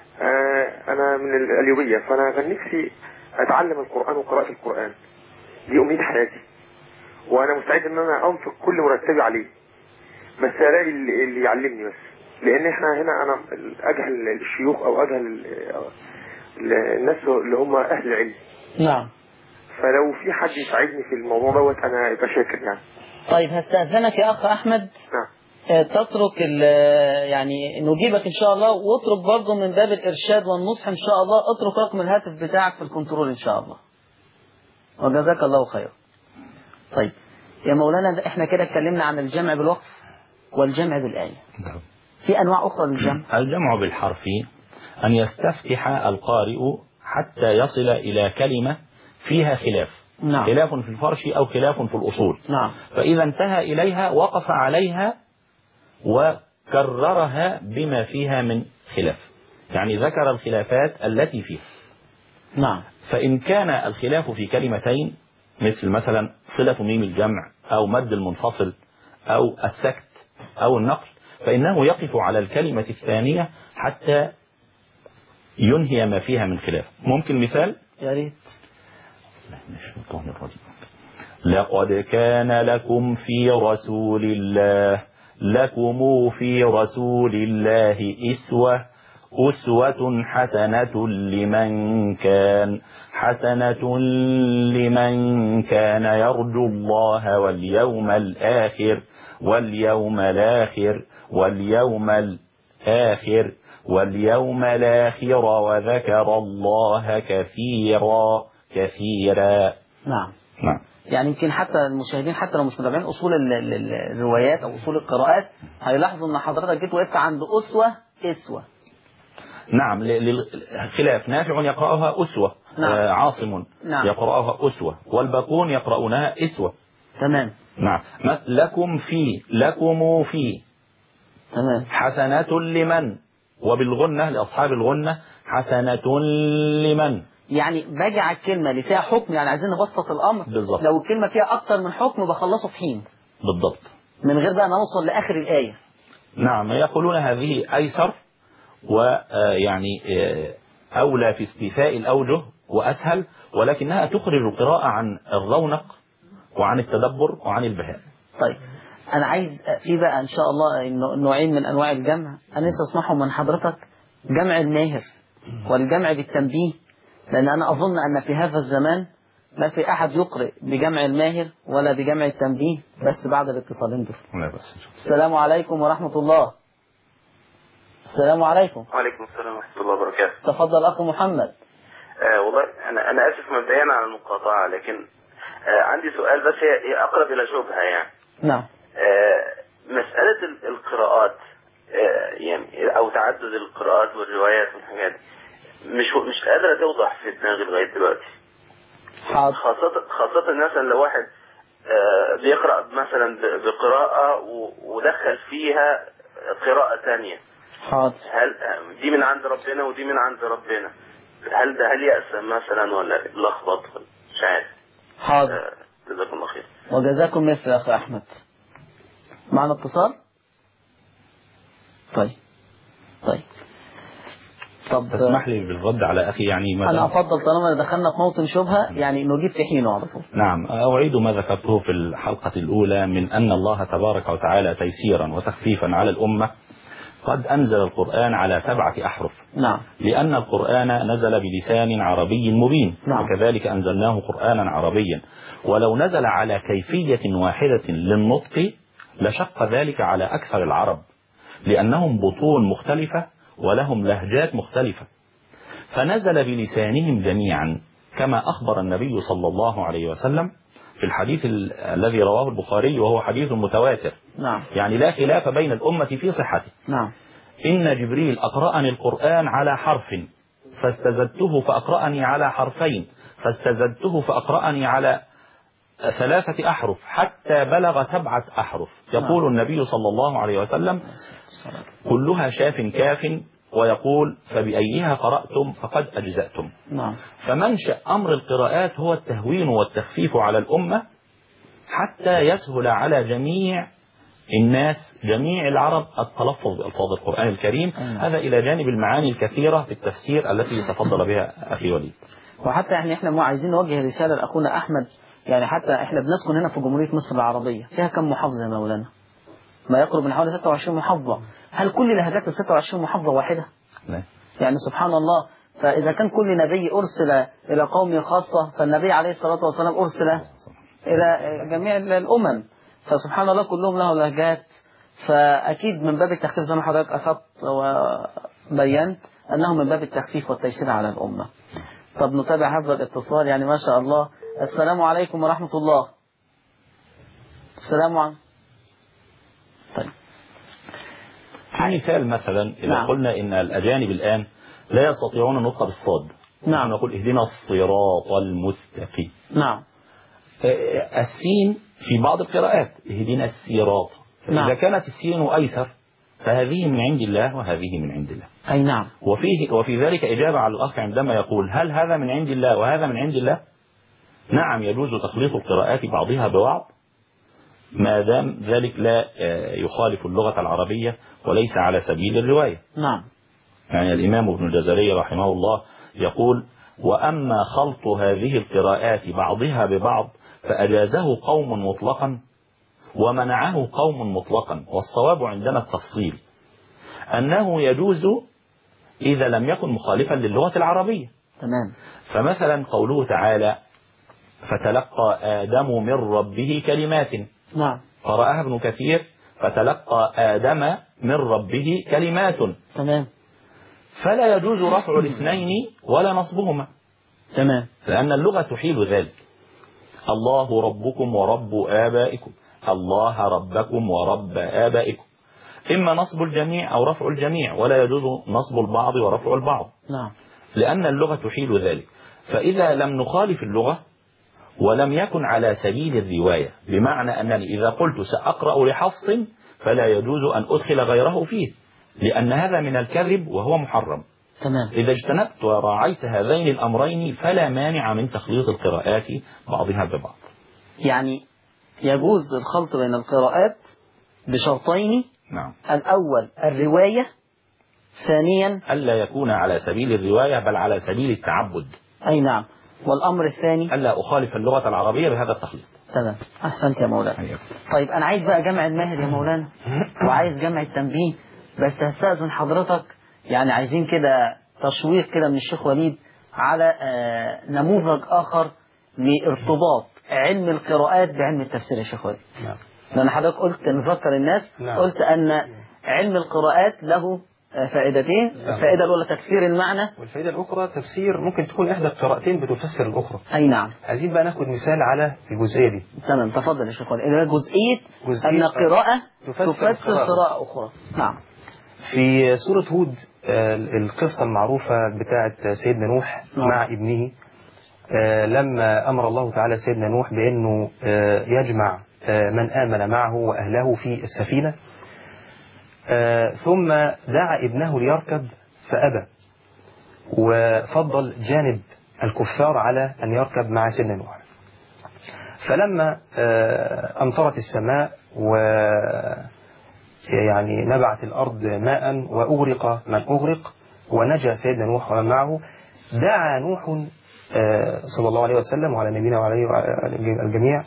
أنا من القليوبية، فأنا كان نفسي أتعلم القرآن وقراءة القرآن، دي أمنية حياتي، وأنا مستعد إن أنا أنفق كل مرتبي عليه، بس ألاقي اللي يعلمني بس، لأن إحنا هنا أنا أجهل الشيوخ أو أجهل الناس اللي هم أهل العلم. نعم. فلو في حد يساعدني في الموضوع دوت أنا يبقى شاكر يعني. طيب هستأذنك يا أخ أحمد. نعم. تترك يعني نجيبك إن شاء الله، واترك برضه من باب الإرشاد والنصح إن شاء الله، اترك رقم الهاتف بتاعك في الكنترول إن شاء الله، وجزاك الله خير. طيب يا مولانا احنا كده اتكلمنا عن الجمع بالوقف والجمع بالآية. في أنواع أخرى للجمع. الجمع بالحرف أن يستفتح القارئ حتى يصل إلى كلمة فيها خلاف. نعم. خلاف في الفرش أو خلاف في الأصول. نعم. فإذا انتهى إليها وقف عليها وكررها بما فيها من خلاف، يعني ذكر الخلافات التي فيها. نعم. فإن كان الخلاف في كلمتين مثل مثلا صلة ميم الجمع أو مد المنفصل أو السكت أو النقل، فإنه يقف على الكلمة الثانية حتى ينهي ما فيها من خلاف. ممكن مثال؟ يا ريت. لقد كان لكم في رسول الله لكم في رسول الله إسوة أسوة حسنة لمن كان حسنة لمن كان يرجو الله واليوم الآخر واليوم الآخر واليوم الآخر واليوم الآخر وذكر الله كثيرا كثيرا. نعم. نعم. يعني يمكن حتى المشاهدين حتى لو مش متابعين أصول الروايات أو أصول القراءات هيلاحظوا أن حضرتك جيت وقفت عند أسوة إسوة. نعم. للخلاف نافع يقرأها أسوة. نعم. آه عاصم. نعم. يقرأها أسوة، والباقون يقرؤونها إسوة. تمام. نعم. لكم في لكم في تمام. حسنة لمن، وبالغنة لأصحاب الغنة حسنة لمن. يعني باجي على الكلمة اللي فيها حكم، يعني عايزين نبسط الأمر. بالضبط. لو الكلمة فيها أكتر من حكم بخلصه في حين. بالضبط. من غير بقى نوصل لآخر الآية. نعم. يقولون هذه أيسر ويعني أولى في استيفاء الأوجه وأسهل، ولكنها تخرج القراءة عن الرونق وعن التدبر وعن البهاء. طيب أنا عايز في بقى إن شاء الله نوعين من أنواع الجمع أنا لسه أسمعهم من حضرتك، جمع الماهر والجمع بالتنبيه، لأن أنا أظن أن في هذا الزمان ما في أحد يقرئ بجمع الماهر ولا بجمع التنبيه، بس بعد الاتصالين دول. السلام عليكم ورحمة الله. السلام عليكم. وعليكم السلام ورحمة الله وبركاته. تفضل أخي محمد. آه والله أنا أنا آسف مبدئيا على المقاطعة، لكن آه عندي سؤال بس هي أقرب إلى شبهة يعني. نعم. آه مسألة القراءات آه يعني أو تعدد القراءات والروايات والحاجات مش مش قادرة توضح في دماغي لغاية دلوقتي. حاضر. خاصة خاصة مثلا لو واحد آه بيقرأ مثلا بقراءة ودخل فيها قراءة ثانية. حاضر. هل دي من عند ربنا ودي من عند ربنا؟ هل ده هل يأسم مثلا ولا لخبط؟ مش عارف. حاضر. جزاكم الله خير. وجزاكم مثل يا أخي أحمد. معنا اتصال؟ طيب طيب طب تسمح لي بالرد على أخي يعني ماذا أنا أفضل طالما دخلنا في موطن شبهة يعني نجيب في حينه على طول. نعم، أعيد ما ذكرته في الحلقة الأولى من أن الله تبارك وتعالى تيسيرا وتخفيفا على الأمة قد أنزل القرآن على سبعة أحرف. نعم. لأن القرآن نزل بلسان عربي مبين. نعم. وكذلك أنزلناه قرآنا عربيا، ولو نزل على كيفية واحدة للنطق لشق ذلك على أكثر العرب، لأنهم بطون مختلفة ولهم لهجات مختلفة، فنزل بلسانهم جميعا كما أخبر النبي صلى الله عليه وسلم في الحديث الذي رواه البخاري وهو حديث متواتر. نعم. يعني لا خلاف بين الأمة في صحته. نعم. إن جبريل أقرأني القرآن على حرف فاستزدته فأقرأني على حرفين فاستزدته فأقرأني على ثلاثة أحرف حتى بلغ سبعة أحرف. يقول نعم. النبي صلى الله عليه وسلم كلها شاف كاف، ويقول فبأيها قرأتم فقد أجزأتم. نعم. فمنشأ أمر القراءات هو التهوين والتخفيف على الأمة حتى يسهل على جميع الناس جميع العرب التلفظ بألفاظ القرآن الكريم. مم. هذا إلى جانب المعاني الكثيرة في التفسير التي تفضل بها أخي وليد. وحتى يعني احنا مو عايزين نوجه رسالة لأخونا أحمد، يعني حتى احنا بنسكن هنا في جمهورية مصر العربية، فيها كم محافظة يا مولانا؟ ما يقرب من حوالي ستة وعشرين محافظة. هل كل لهجات ال ستة وعشرين محافظة واحدة؟ لا. يعني سبحان الله، فإذا كان كل نبي أرسل إلى قوم خاصة، فالنبي عليه الصلاة والسلام أرسل إلى جميع الأمم، فسبحان الله كلهم له لهجات. فأكيد من باب التخفيف زي ما حضرتك أخذت وبينت أنه من باب التخفيف والتيسير على الأمة. طب نتابع هذا الاتصال، يعني ما شاء الله. السلام عليكم ورحمة الله. السلام عليكم. طيب في مثال مثلا إذا نعم. قلنا إن الأجانب الآن لا يستطيعون النطق بالصاد. نعم. نقول اهدنا الصراط المستقيم. نعم. السين في بعض القراءات اهدنا الصراط. نعم. إذا كانت السين أيسر فهذه من عند الله وهذه من عند الله. أي نعم. وفيه وفي ذلك إجابة على الأخ عندما يقول هل هذا من عند الله وهذا من عند الله؟ نعم، يجوز تخليط القراءات بعضها ببعض ما دام ذلك لا يخالف اللغة العربية وليس على سبيل الرواية. نعم. يعني الإمام ابن الجزري رحمه الله يقول وأما خلط هذه القراءات بعضها ببعض فأجازه قوم مطلقا ومنعه قوم مطلقا، والصواب عندنا التفصيل أنه يجوز إذا لم يكن مخالفا للغة العربية. تمام. فمثلا قوله تعالى فتلقى آدم من ربه كلمات. نعم. قرأها ابن كثير فتلقى آدم من ربه كلمات. تمام. فلا يجوز رفع الاثنين ولا نصبهما. تمام. لأن اللغة تحيل ذلك. الله ربكم ورب آبائكم، الله ربكم ورب آبائكم، إما نصب الجميع أو رفع الجميع، ولا يجوز نصب البعض ورفع البعض. نعم. لأن اللغة تحيل ذلك. فإذا لم نخالف اللغة ولم يكن على سبيل الرواية، بمعنى أنني إذا قلت سأقرأ لحفص فلا يجوز أن أدخل غيره فيه، لأن هذا من الكذب وهو محرم. تمام. إذا اجتنبت وراعيت هذين الأمرين فلا مانع من تخليط القراءات بعضها ببعض. يعني يجوز الخلط بين القراءات بشرطين. نعم. الأول الرواية، ثانيا ألا يكون على سبيل الرواية بل على سبيل التعبد. أي نعم. والأمر الثاني ألا أخالف اللغة العربية بهذا التخليط. تمام. أحسنت يا مولانا. طيب أنا عايز بقى جمع الماهر يا مولانا وعايز جمع التنبيه، بس هستأذن حضرتك، يعني عايزين كده تشويق كده من الشيخ وليد على آه نموذج آخر لارتباط علم القراءات بعلم التفسير يا شيخ وليد. نعم. لأن حضرتك قلت نذكر الناس. نعم. قلت أن علم القراءات له فائدتين. الفائدة الأولى تكثير المعنى، والفائدة الأخرى تفسير ممكن تكون إحدى القراءتين بتفسر الأخرى. أي نعم. عايزين بقى ناخد مثال على الجزئية دي. تمام. تفضل يا شيخ وليد. جزئية, جزئية أن قراءة تفسر, تفسر قراءة أخرى. نعم. في سورة هود القصة المعروفة بتاعة سيدنا نوح نعم. مع ابنه، لما أمر الله تعالى سيدنا نوح بأنه يجمع من آمن معه وأهله في السفينة، ثم دعا ابنه ليركب فأبى، وفضل جانب الكفار على أن يركب مع سيدنا نوح. فلما أمطرت السماء يعني نبعت الأرض ماء وأغرق من أغرق ونجا سيدنا نوح ومن معه، دعا نوح صلى الله عليه وسلم وعلى نبينا وعلى الجميع،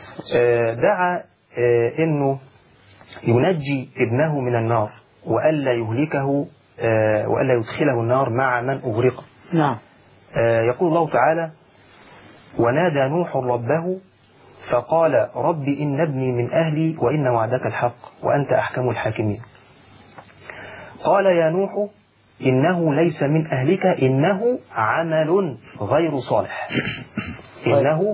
دعا إنه ينجي ابنه من النار وألا يهلكه وألا يدخله النار مع من أغرق. نعم. يقول الله تعالى: ونادى نوح ربه فقال رب إن ابني من أهلي وإن وعدك الحق وأنت أحكم الحاكمين. قال يا نوح إنه ليس من أهلك إنه عمل غير صالح. إنه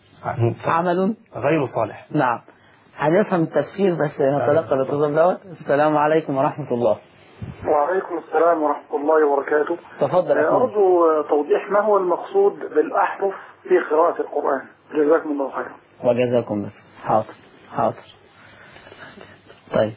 عمل غير صالح. نعم. هنفهم التفسير بس نتلقى الاتصال دوت. السلام عليكم ورحمة الله. وعليكم السلام ورحمة الله وبركاته. تفضل. أرجو توضيح ما هو المقصود بالأحرف في قراءة القرآن. جزاكم الله خيرا. وجزاكم بس. حاضر حاضر. طيب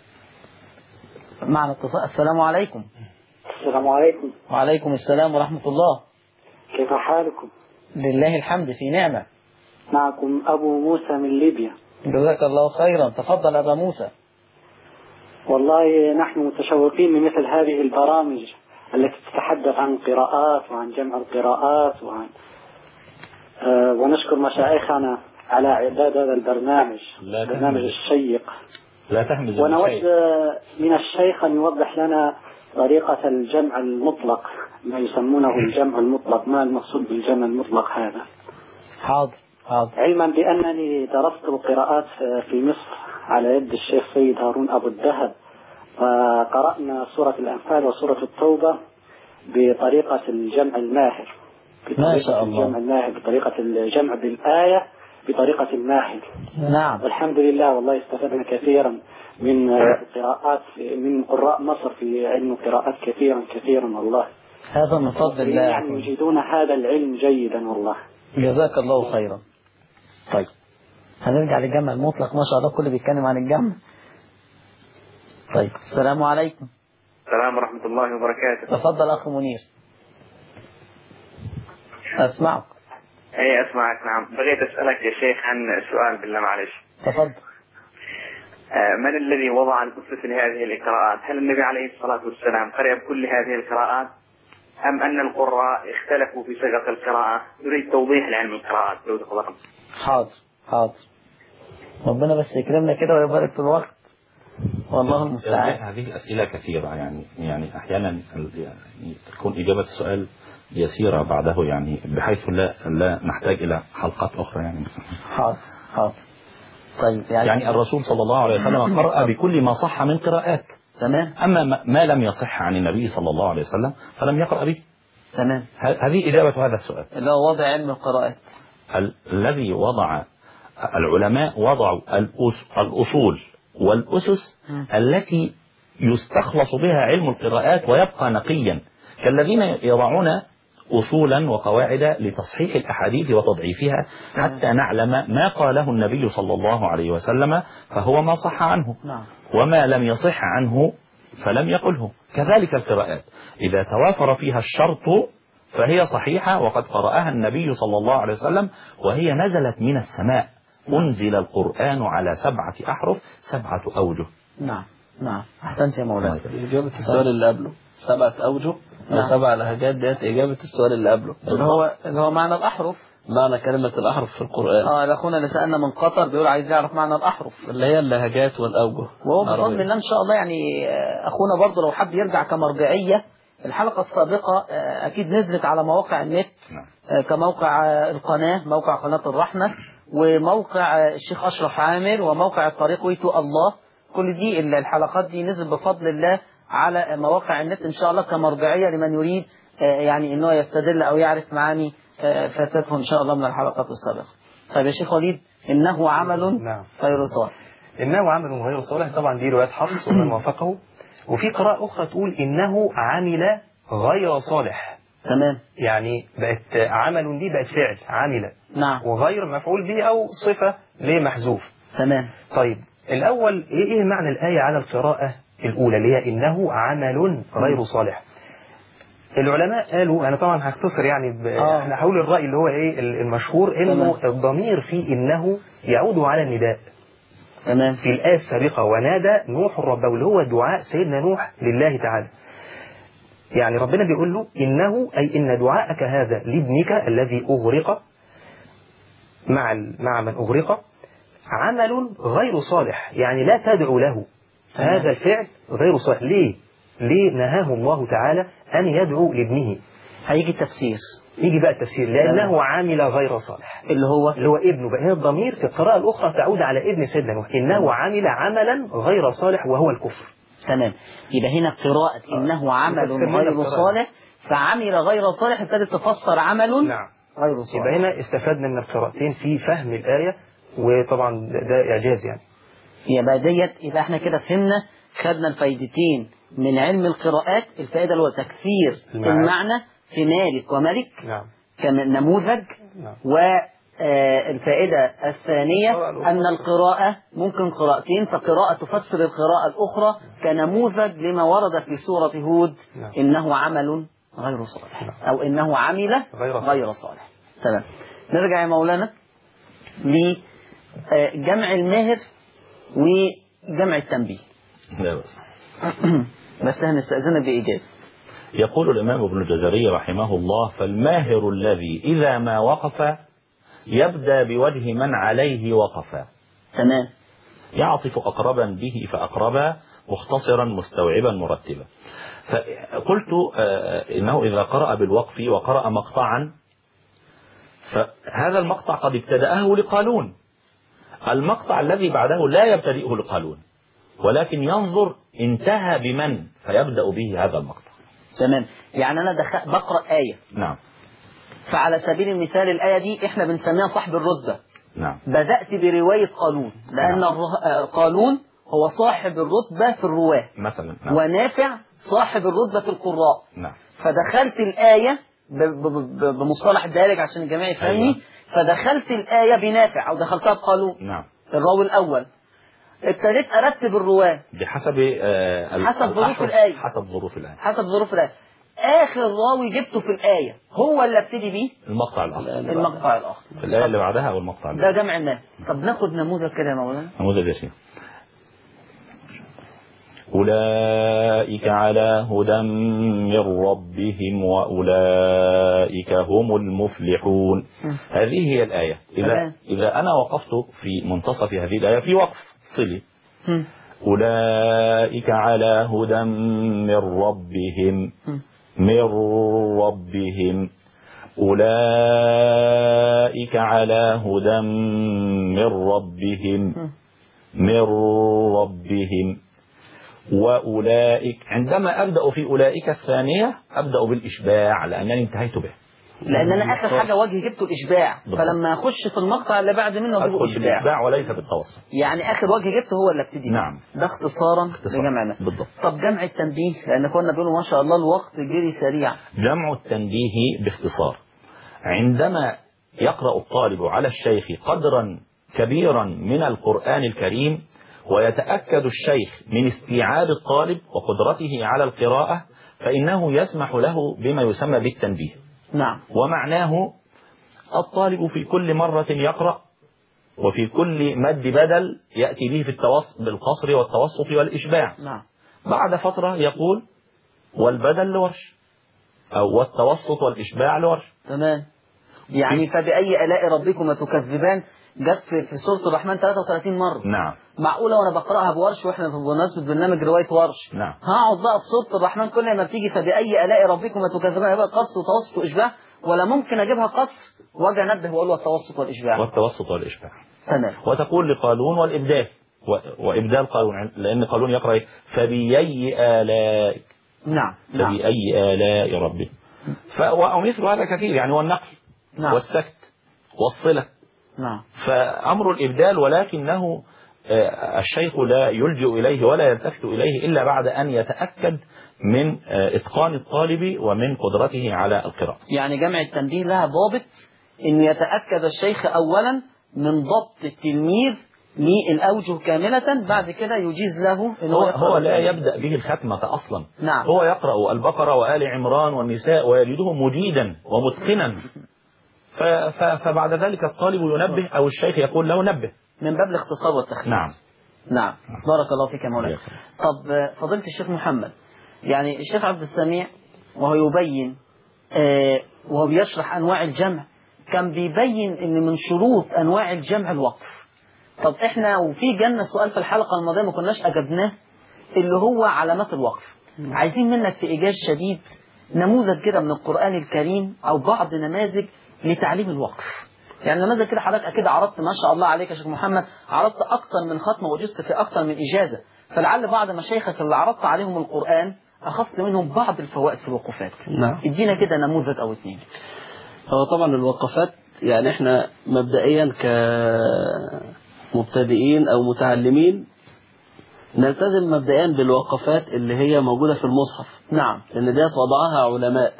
معنا اتصال. السلام عليكم. السلام عليكم. وعليكم السلام ورحمة الله. كيف حالكم؟ لله الحمد في نعمة. معكم أبو موسى من ليبيا. جزاك الله خيرا. تفضل أبا موسى. والله نحن متشوقين لمثل هذه البرامج التي تتحدث عن القراءات وعن جمع القراءات وعن آه ونشكر مشايخنا على إعداد هذا البرنامج البرنامج الشيق. لا تهمز. ونود من الشيخ أن يوضح لنا طريقة الجمع المطلق، ما يسمونه الجمع المطلق، ما المقصود بالجمع المطلق هذا؟ حاضر حاضر. علما بأنني درست القراءات في مصر على يد الشيخ سيد هارون أبو الدهب، وقرأنا سورة الأنفال وسورة التوبة بطريقة الجمع الماهر. ما شاء الله. الجمع الماهر بطريقة الجمع بالآية بطريقة الماهر. نعم. والحمد لله والله استفدنا كثيرا من قراءات من قراء مصر في علم القراءات كثيرا كثيرا والله. هذا من فضل الله. يعني يجيدون هذا العلم جيدا والله. جزاك الله خيرا. طيب هنرجع للجمع المطلق. ما شاء الله كله بيتكلم عن الجمع. طيب السلام عليكم. السلام ورحمة الله وبركاته. تفضل أخ منير. أسمعك. أي أسمعك. نعم. بغيت أسألك يا شيخ عن سؤال بالله معلش. تفضل. من الذي وضع الأسس لهذه القراءات؟ هل النبي عليه الصلاة والسلام قرأ بكل هذه القراءات أم أن القراء اختلفوا في صيغة القراءة؟ نريد توضيح لعلم القراءات لو تفضل. حاضر حاضر. ربنا بس يكرمنا كده ويبارك في الوقت. والله المستعان. هذه الأسئلة كثيرة يعني يعني أحيانا يعني تكون إجابة السؤال يسيرة بعده يعني بحيث لا لا نحتاج إلى حلقات أخرى يعني. حاضر حاضر. طيب يعني, يعني الرسول صلى الله عليه وسلم قرأ بكل ما صح من قراءات. تمام. أما ما لم يصح عن النبي صلى الله عليه وسلم فلم يقرأ به. تمام. هذه إجابة هذا السؤال. اللي هو وضع علم القراءات. الذي وضع العلماء وضعوا الأصول والأسس التي يستخلص بها علم القراءات ويبقى نقيا، كالذين يضعون أصولا وقواعد لتصحيح الأحاديث وتضعيفها حتى نعلم ما قاله النبي صلى الله عليه وسلم فهو ما صح عنه، وما لم يصح عنه فلم يقله. كذلك القراءات إذا توافر فيها الشرط فهي صحيحة، وقد قرأها النبي صلى الله عليه وسلم وهي نزلت من السماء. أنزل القرآن على سبعة أحرف سبعة أوجه. نعم نعم. أحسنت يا مولانا. إجابة السؤال اللي قبله سبعة أوجه أو سبع لهجات ديت إجابة السؤال اللي قبله اللي هو اللي هو معنى الأحرف. معنى كلمة الأحرف في القرآن. اه الأخونا اللي سألنا من قطر بيقول عايز يعرف معنى الأحرف اللي هي اللهجات والأوجه. وهو بفضل الله إن شاء الله يعني أخونا برضه لو حد يرجع كمرجعية الحلقة السابقة أكيد نزلت على مواقع النت كموقع القناة، موقع قناة الرحمة، وموقع الشيخ أشرف عامر، وموقع الطريق ويتو الله. كل دي الحلقات دي نزل بفضل الله على مواقع النت إن شاء الله كمرجعية لمن يريد يعني إنه يستدل أو يعرف معاني فاتته إن شاء الله من الحلقات السابقة. طيب يا شيخ وليد، إنه عمل غير صالح. إنه عمل غير صالح طبعا دي رواية حفص ومن وافقه، وفي قراءة أخرى تقول إنه عمل غير صالح. تمام. يعني بقت عمل دي بقت فعل عمل. نعم. وغير مفعول به أو صفة لمحذوف. تمام. طيب الأول إيه معنى الآية على القراءة الأولى اللي هي إنه عمل غير صالح؟ العلماء قالوا، أنا طبعا هختصر يعني آه. احنا هقول الرأي اللي هو إيه المشهور، إنه الضمير في إنه يعود على النداء. تمام. في الآية السابقة ونادى نوح ربه، اللي هو دعاء سيدنا نوح لله تعالى. يعني ربنا بيقول له إنه أي إن دعاءك هذا لابنك الذي أغرق مع مع من أغرق عمل غير صالح، يعني لا تدعو له. هذا الفعل غير صالح. ليه؟ ليه نهاه الله تعالى أن يدعو لابنه؟ هيجي التفسير، يجي بقى التفسير لأنه عامل غير صالح، اللي هو اللي هو ابنه بقى. هنا الضمير في القراءة الأخرى تعود على ابن سيدنا نوح، إنه عمل عملا غير صالح وهو الكفر. تمام. يبقى هنا قراءة إنه عمل غير صالح، فعمل غير صالح ابتدت تفسر عمل نعم. غير صالح. يبقى هنا استفدنا من القراءتين في فهم الآية، وطبعا ده إعجاز يعني. يبقى ديت يبقى احنا كده فهمنا، خدنا الفايدتين من علم القراءات. الفائدة اللي هو تكثير المعنى, المعنى في مالك وملك نعم. كنموذج. نعم. والفائدة الثانية أن القراءة ممكن قراءتين، فقراءة تفسر القراءة الأخرى كنموذج لما ورد في سورة هود. نعم. إنه عمل غير صالح، نعم. أو إنه عمل غير صالح. غير صالح. تمام. نرجع يا مولانا لجمع الماهر وجمع التنبيه. لا بس بس هنستأذنك بإيجاز. يقول الإمام ابن الجزري رحمه الله: فالماهر الذي إذا ما وقف يبدأ بوجه من عليه وقف. تمام. يعطف أقربا به فأقربا، مختصرا مستوعبا مرتبا. فقلت إنه إذا قرأ بالوقف وقرأ مقطعا، فهذا المقطع قد ابتدأه لقالون، المقطع الذي بعده لا يبتدئه لقالون، ولكن ينظر انتهى بمن فيبدأ به هذا المقطع. تمام. يعني أنا دخل بقرأ آية. نعم. فعلى سبيل المثال الآية دي احنا بنسميها صاحب الرتبة. نعم. بدأت برواية قالون، لأن نعم. قالون هو صاحب الرتبة في الرواة مثلا. نعم. ونافع صاحب الرتبة في القراء. نعم. فدخلت الآية بمصطلح الدارج عشان الجميع يفهمني. أيوة. فدخلت الآية بنافع أو دخلتها بقالون. نعم. الراوي الأول. ابتديت أرتب الرواة بحسب آه حسب ظروف الآية. حسب ظروف الآية. حسب ظروف الآية. آخر راوي جبته في الآية هو اللي ابتدي بيه المقطع الآخر. المقطع الآخر. في الآية اللي بعدها أو المقطع ده جمع الناس. طب ناخد نموذج كده يا مولانا. نموذج يا شيخ. أولئك على هدى من ربهم وأولئك هم المفلحون. م. هذه هي الآية. إذا, إذا أنا وقفت في منتصف هذه الآية في وقف صلي، م. أولئك على هدى من ربهم م. من ربهم أولئك على هدى من ربهم م. من ربهم وأولئك. عندما أبدأ في أولئك الثانية أبدأ بالإشباع لأنني انتهيت به، لأن أنا آخر حاجة وجه جبته الإشباع. بالضبط. فلما أخش في المقطع اللي بعد منه أجيبه إشباع. بالإشباع وليس بالتوسط. يعني آخر وجه جبته هو اللي ابتدي. نعم. ده اختصارا لجمعنا. بالضبط. طب جمع التنبيه، لأن كنا بنقول ما شاء الله الوقت جري سريع. جمع التنبيه باختصار: عندما يقرأ الطالب على الشيخ قدرا كبيرا من القرآن الكريم ويتأكد الشيخ من استيعاب الطالب وقدرته على القراءة، فإنه يسمح له بما يسمى بالتنبيه. نعم. ومعناه الطالب في كل مرة يقرأ وفي كل مد بدل يأتي به في التوسط بالقصر والتوسط والإشباع. نعم. بعد فترة يقول والبدل لورش أو والتوسط والإشباع لورش. تمام. يعني فبأي آلاء ربكما تكذبان جت في سورة الرحمن ثلاثة وثلاثين مرة. نعم. معقولة وأنا بقرأها بورش وإحنا بمناسبة برنامج رواية ورش. نعم. هقعد بقى في سورة الرحمن كل ما بتيجي فبأي آلاء ربكما تكذبان يبقى قصر وتوسط وإشباع، ولا ممكن أجيبها قصر وأجي أنبه وأقول التوسط والإشباع. والتوسط والإشباع. تمام. وتقول لقالون والإبدال وإبدال قالون، لأن قالون يقرأ فبأي آلاء. نعم. فبأي آلاء ربك. ومثل هذا كثير يعني، والنقل. نعم. والسكت والصلة. نعم. فأمر الإبدال، ولكنه الشيخ لا يلجأ إليه ولا يلتفت إليه إلا بعد أن يتأكد من إتقان الطالب ومن قدرته على القراءة. يعني جمع التنبيه لها ضابط أن يتأكد الشيخ أولا من ضبط التلميذ للأوجه كاملة، بعد كده يجيز له إنه هو, هو لا يبدأ به الختمة أصلا. نعم. هو يقرأ البقرة وآل عمران والنساء ويجده مجيدا ومتقنا، فبعد ذلك الطالب ينبه أو الشيخ يقول له نبه من باب الاختصار والتخفيف. نعم. نعم بارك الله فيك يا مولانا. طب فضيلة الشيخ محمد، يعني الشيخ عبد السميع وهو يبين آه وهو بيشرح أنواع الجمع كان بيبين إن من شروط أنواع الجمع الوقف. طب إحنا وفي جالنا سؤال في الحلقة الماضية ما كناش أجبناه اللي هو علامات الوقف. عايزين منك في إيجاز شديد نموذج كده من القرآن الكريم أو بعض نماذج لتعليم الوقف. يعني نماذج كده حضرتك أكيد عرضت ما شاء الله عليك يا شيخ محمد، عرضت أكتر من ختمة وجزت في أكتر من إجازة، فلعل بعض مشايخك اللي عرضت عليهم القرآن أخذت منهم بعض الفوائد في الوقفات. نعم. ادينا كده نموذج أو اثنين. هو طبعا الوقفات يعني احنا مبدئيا كمبتدئين أو متعلمين نلتزم مبدئيا بالوقفات اللي هي موجودة في المصحف. نعم. لأن ديت وضعها علماء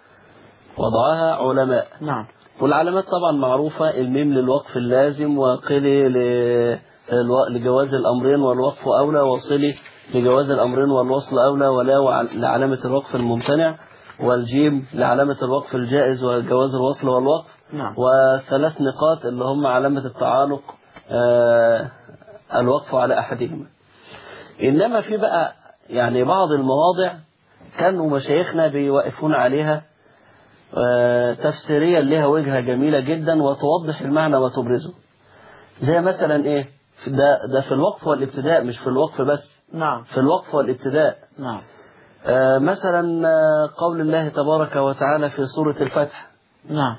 وضعها علماء. نعم. والعلامات طبعا معروفة، الميم للوقف اللازم، وقلي لجواز الأمرين والوقف أولى، وصلي لجواز الأمرين والوصل أولى، ولا لعلامة الوقف الممتنع، والجيم لعلامة الوقف الجائز وجواز الوصل والوقف. نعم. وثلاث نقاط اللي هم علامة التعانق آه الوقف على أحدهما. إنما في بقى يعني بعض المواضع كانوا مشايخنا بيوقفون عليها آه تفسيريا لها وجهة جميلة جدا وتوضح المعنى وتبرزه. زي مثلا إيه ده, ده في الوقف والابتداء، مش في الوقف بس. نعم. في الوقف والابتداء. نعم. آه مثلا قول الله تبارك وتعالى في سورة الفتح. نعم.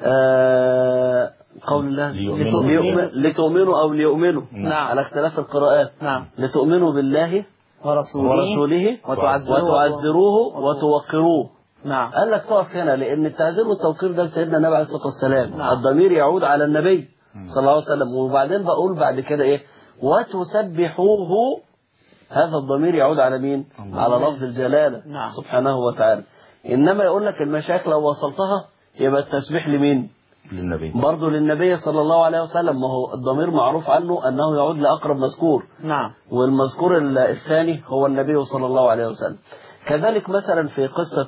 آه قول الله ليؤمنوا, ليؤمن لتؤمنوا أو ليؤمنوا. نعم. على اختلاف القراءات. نعم. لتؤمنوا بالله ورسوله, ورسوله وتعزروه, وتعزروه وتوقروه. نعم. قال لك تقف هنا لأن التعزير والتوقير ده لسيدنا النبي عليه الصلاة والسلام. نعم. الضمير يعود على النبي صلى الله عليه وسلم. وبعدين بقول بعد كده إيه وتسبحوه، هذا الضمير يعود على مين؟ على لفظ الجلالة. نعم. سبحانه وتعالى. إنما يقول لك المشايخ لو وصلتها يبقى التسبيح لمين؟ للنبي برضه للنبي صلى الله عليه وسلم. ما هو الضمير معروف عنه أنه يعود لأقرب مذكور. نعم. والمذكور الثاني هو النبي صلى الله عليه وسلم. كذلك مثلا في قصة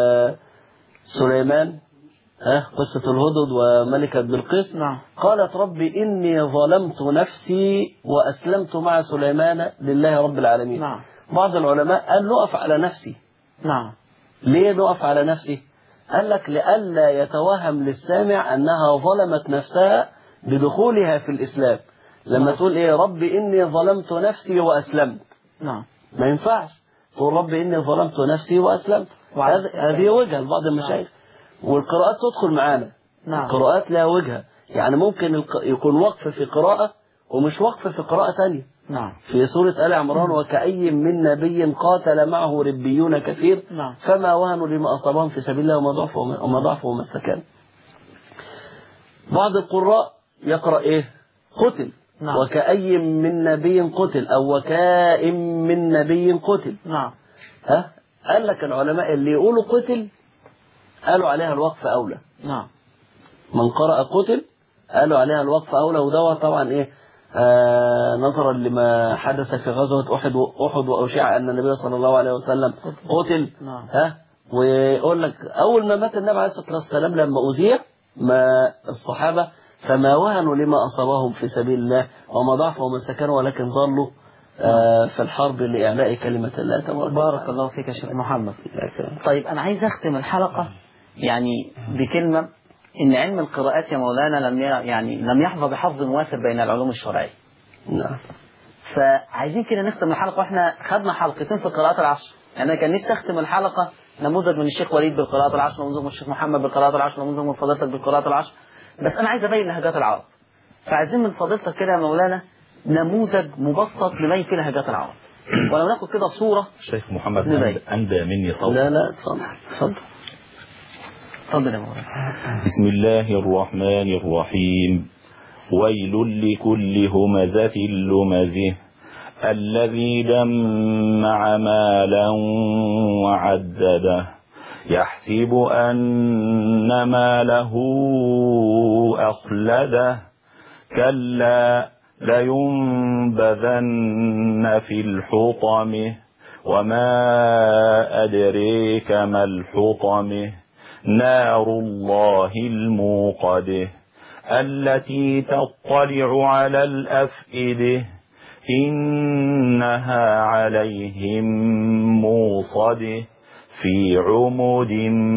سليمان، قصة الهدهد وملكة بلقيس. نعم. قالت ربي إني ظلمت نفسي وأسلمت مع سليمان لله رب العالمين. نعم. بعض العلماء قال نقف على نفسي. نعم. ليه نقف على نفسي؟ قال لك لئلا يتوهم للسامع أنها ظلمت نفسها بدخولها في الإسلام. لما نعم. تقول إيه ربي إني ظلمت نفسي وأسلمت، نعم. ما ينفعش تقول ربي إني ظلمت نفسي وأسلمت. هذه وجهة لبعض المشايخ. والقراءات تدخل معانا. نعم. القراءات لها وجهة، يعني ممكن يكون وقف في قراءة ومش وقف في قراءة ثانية. نعم. في سورة آل عمران وكأي من نبي قاتل معه ربيون كثير. نعم. فما وهنوا لما أصابهم في سبيل الله وما ضعفوا وما ضعفوا وما استكانوا. بعض القراء يقرأ إيه قتل. نعم. وكأي من نبي قتل أو وكائن من نبي قتل. نعم. ها قال لك العلماء اللي يقولوا قتل قالوا عليها الوقف أولى. نعم. من قرأ قتل قالوا عليها الوقف أولى. وده طبعا إيه آه نظرا لما حدث في غزوة أحد أحد وأشيع أن النبي صلى الله عليه وسلم قتل. نعم. ها ويقول لك أول ما مات النبي عليه الصلاة والسلام لما أذيع ما الصحابة فما وهنوا لما أصابهم في سبيل الله وما ضعفوا وما سكنوا ولكن ظلوا آه في الحرب لإعلاء كلمة الله تبارك. بارك الله فيك يا شيخ محمد. طيب أنا عايز أختم الحلقة يعني بكلمة إن علم القراءات يا مولانا لم يعني لم يحظى بحظ وافر بين العلوم الشرعية. نعم. فعايزين كده نختم الحلقة وإحنا خدنا حلقتين في قراءات العشر. يعني أنا كان نفسي أختم الحلقة نموذج من الشيخ وليد بالقراءات العشر، نموذج من الشيخ محمد بالقراءات العشر، نموذج من فضيلتك بالقراءات العشر، بس أنا عايز أبين لهجات العرب. فعايزين من فضيلتك كده يا مولانا نموذج مبسط نبين فيه لهجات العرب، ولو ناخد كده صورة. الشيخ محمد نبين. أندى مني صوت. لا لا اتفضل اتفضل اتفضل يا مولانا. بسم الله الرحمن الرحيم. ويل لكل همزة لمزه الذي جمع مالا وعدده يحسب أن ماله أخلده كلا لينبذن في الحطمة وما أدريك ما الحطمة نار الله الموقدة التي تطلع على الأفئدة إنها عليهم موصده في عمود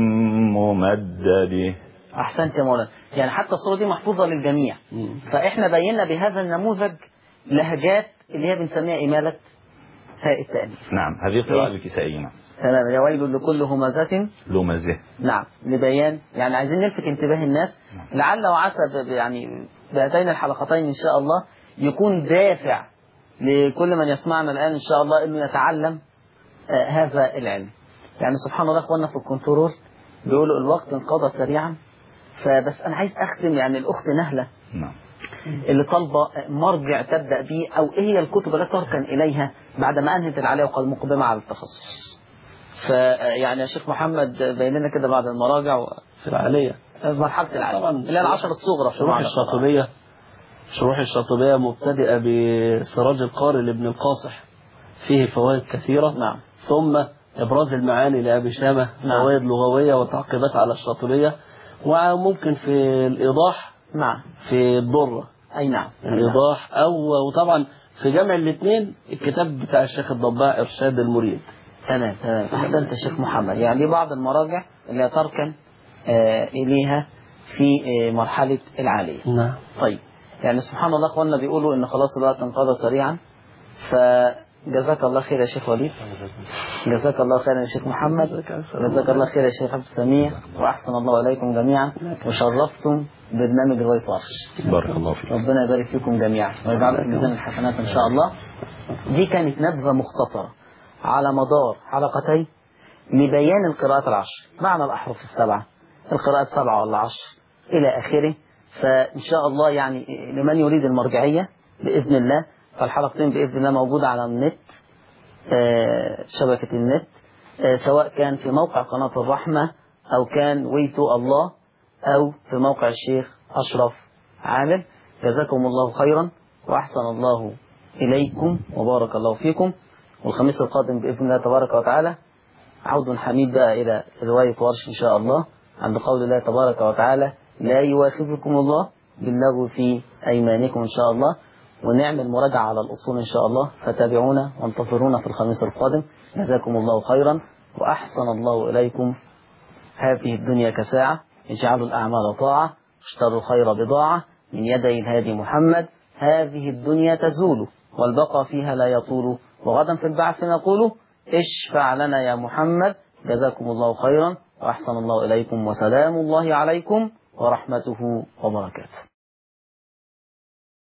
ممدده. أحسنت يا مولانا. يعني حتى الصورة دي محفوظة للجميع. مم. فإحنا بينا بهذا النموذج لهجات اللي هي بنسميها إمالة هاء التأنيث. نعم هذه قراءة الكسائي. نعم تمام. يا ويل لكل همزة لمزة. نعم لبيان يعني عايزين نلفت انتباه الناس. نعم. لعل وعسى يعني بهاتين الحلقتين إن شاء الله يكون دافع لكل من يسمعنا الآن إن شاء الله إنه يتعلم آه هذا العلم. يعني سبحان الله اخواننا في الكنترول بيقولوا الوقت انقضى سريعا. فبس أنا عايز أختم يعني الأخت نهلة نعم اللي طالبة مرجع تبدأ به أو إيه هي الكتب التي تركن إليها بعد ما أنهت العالية وقد مقدمة على التخصص. فيعني يا شيخ محمد بين لنا كده بعد المراجع و... في العالية في مرحلة العالية طبعا اللي هي العشر الصغرى. شروح الشاطبية شروح الشاطبية مبتدئة بسراج القارئ لابن القاصح فيه فوائد كثيرة. نعم. ثم إبراز المعاني لأبي شامة. نعم. فوائد لغوية وتعقيبات على الشاطبية. وممكن في الإيضاح. نعم. في الضرة. أي نعم. الإيضاح أو وطبعا في جمع الاثنين الكتاب بتاع الشيخ الضباع إرشاد المريد. تمام تمام. أحسنت يا شيخ محمد. يعني بعض المراجع اللي تركن آه إليها في آه مرحلة العالية. نعم. طيب يعني سبحان الله اخواننا بيقولوا ان خلاص الوقت انقضى سريعا. فجزاك الله خير يا شيخ وليد. جزاك الله خير يا شيخ محمد. جزاك الله خير يا شيخ عبد السميع. واحسن الله اليكم جميعا وشرفتم برنامج رواية ورش. بارك الله فيك. ربنا يبارك فيكم جميعا ويجعل في ميزان الحسنات ان شاء الله. دي كانت نبذة مختصرة على مدار حلقتين لبيان القراءات العشر، معنى الأحرف السبعة، القراءات سبعة ولا عشر إلى آخره. فإن شاء الله يعني لمن يريد المرجعية بإذن الله فالحلقتين بإذن الله موجودة على النت، شبكة النت، سواء كان في موقع قناة الرحمة أو كان ويتو الله أو في موقع الشيخ أشرف عامر. جزاكم الله خيرا وأحسن الله إليكم وبارك الله فيكم. والخميس القادم بإذن الله تبارك وتعالى عود حميد بقى إلى رواية ورش إن شاء الله عند قول الله تبارك وتعالى لا يواخذكم الله باللغو في أيمانكم إن شاء الله. ونعمل مراجعة على الأصول إن شاء الله. فتابعونا وانتظرونا في الخميس القادم. جزاكم الله خيرا وأحسن الله إليكم. هذه الدنيا كساعة اجعلوا الأعمال طاعة اشتروا الخير بضاعة من يدي الهادي محمد. هذه الدنيا تزول والبقى فيها لا يطول وغدا في البعث نقول اشفع لنا يا محمد. جزاكم الله خيرا وأحسن الله إليكم وسلام الله عليكم ورحمته وبركاته.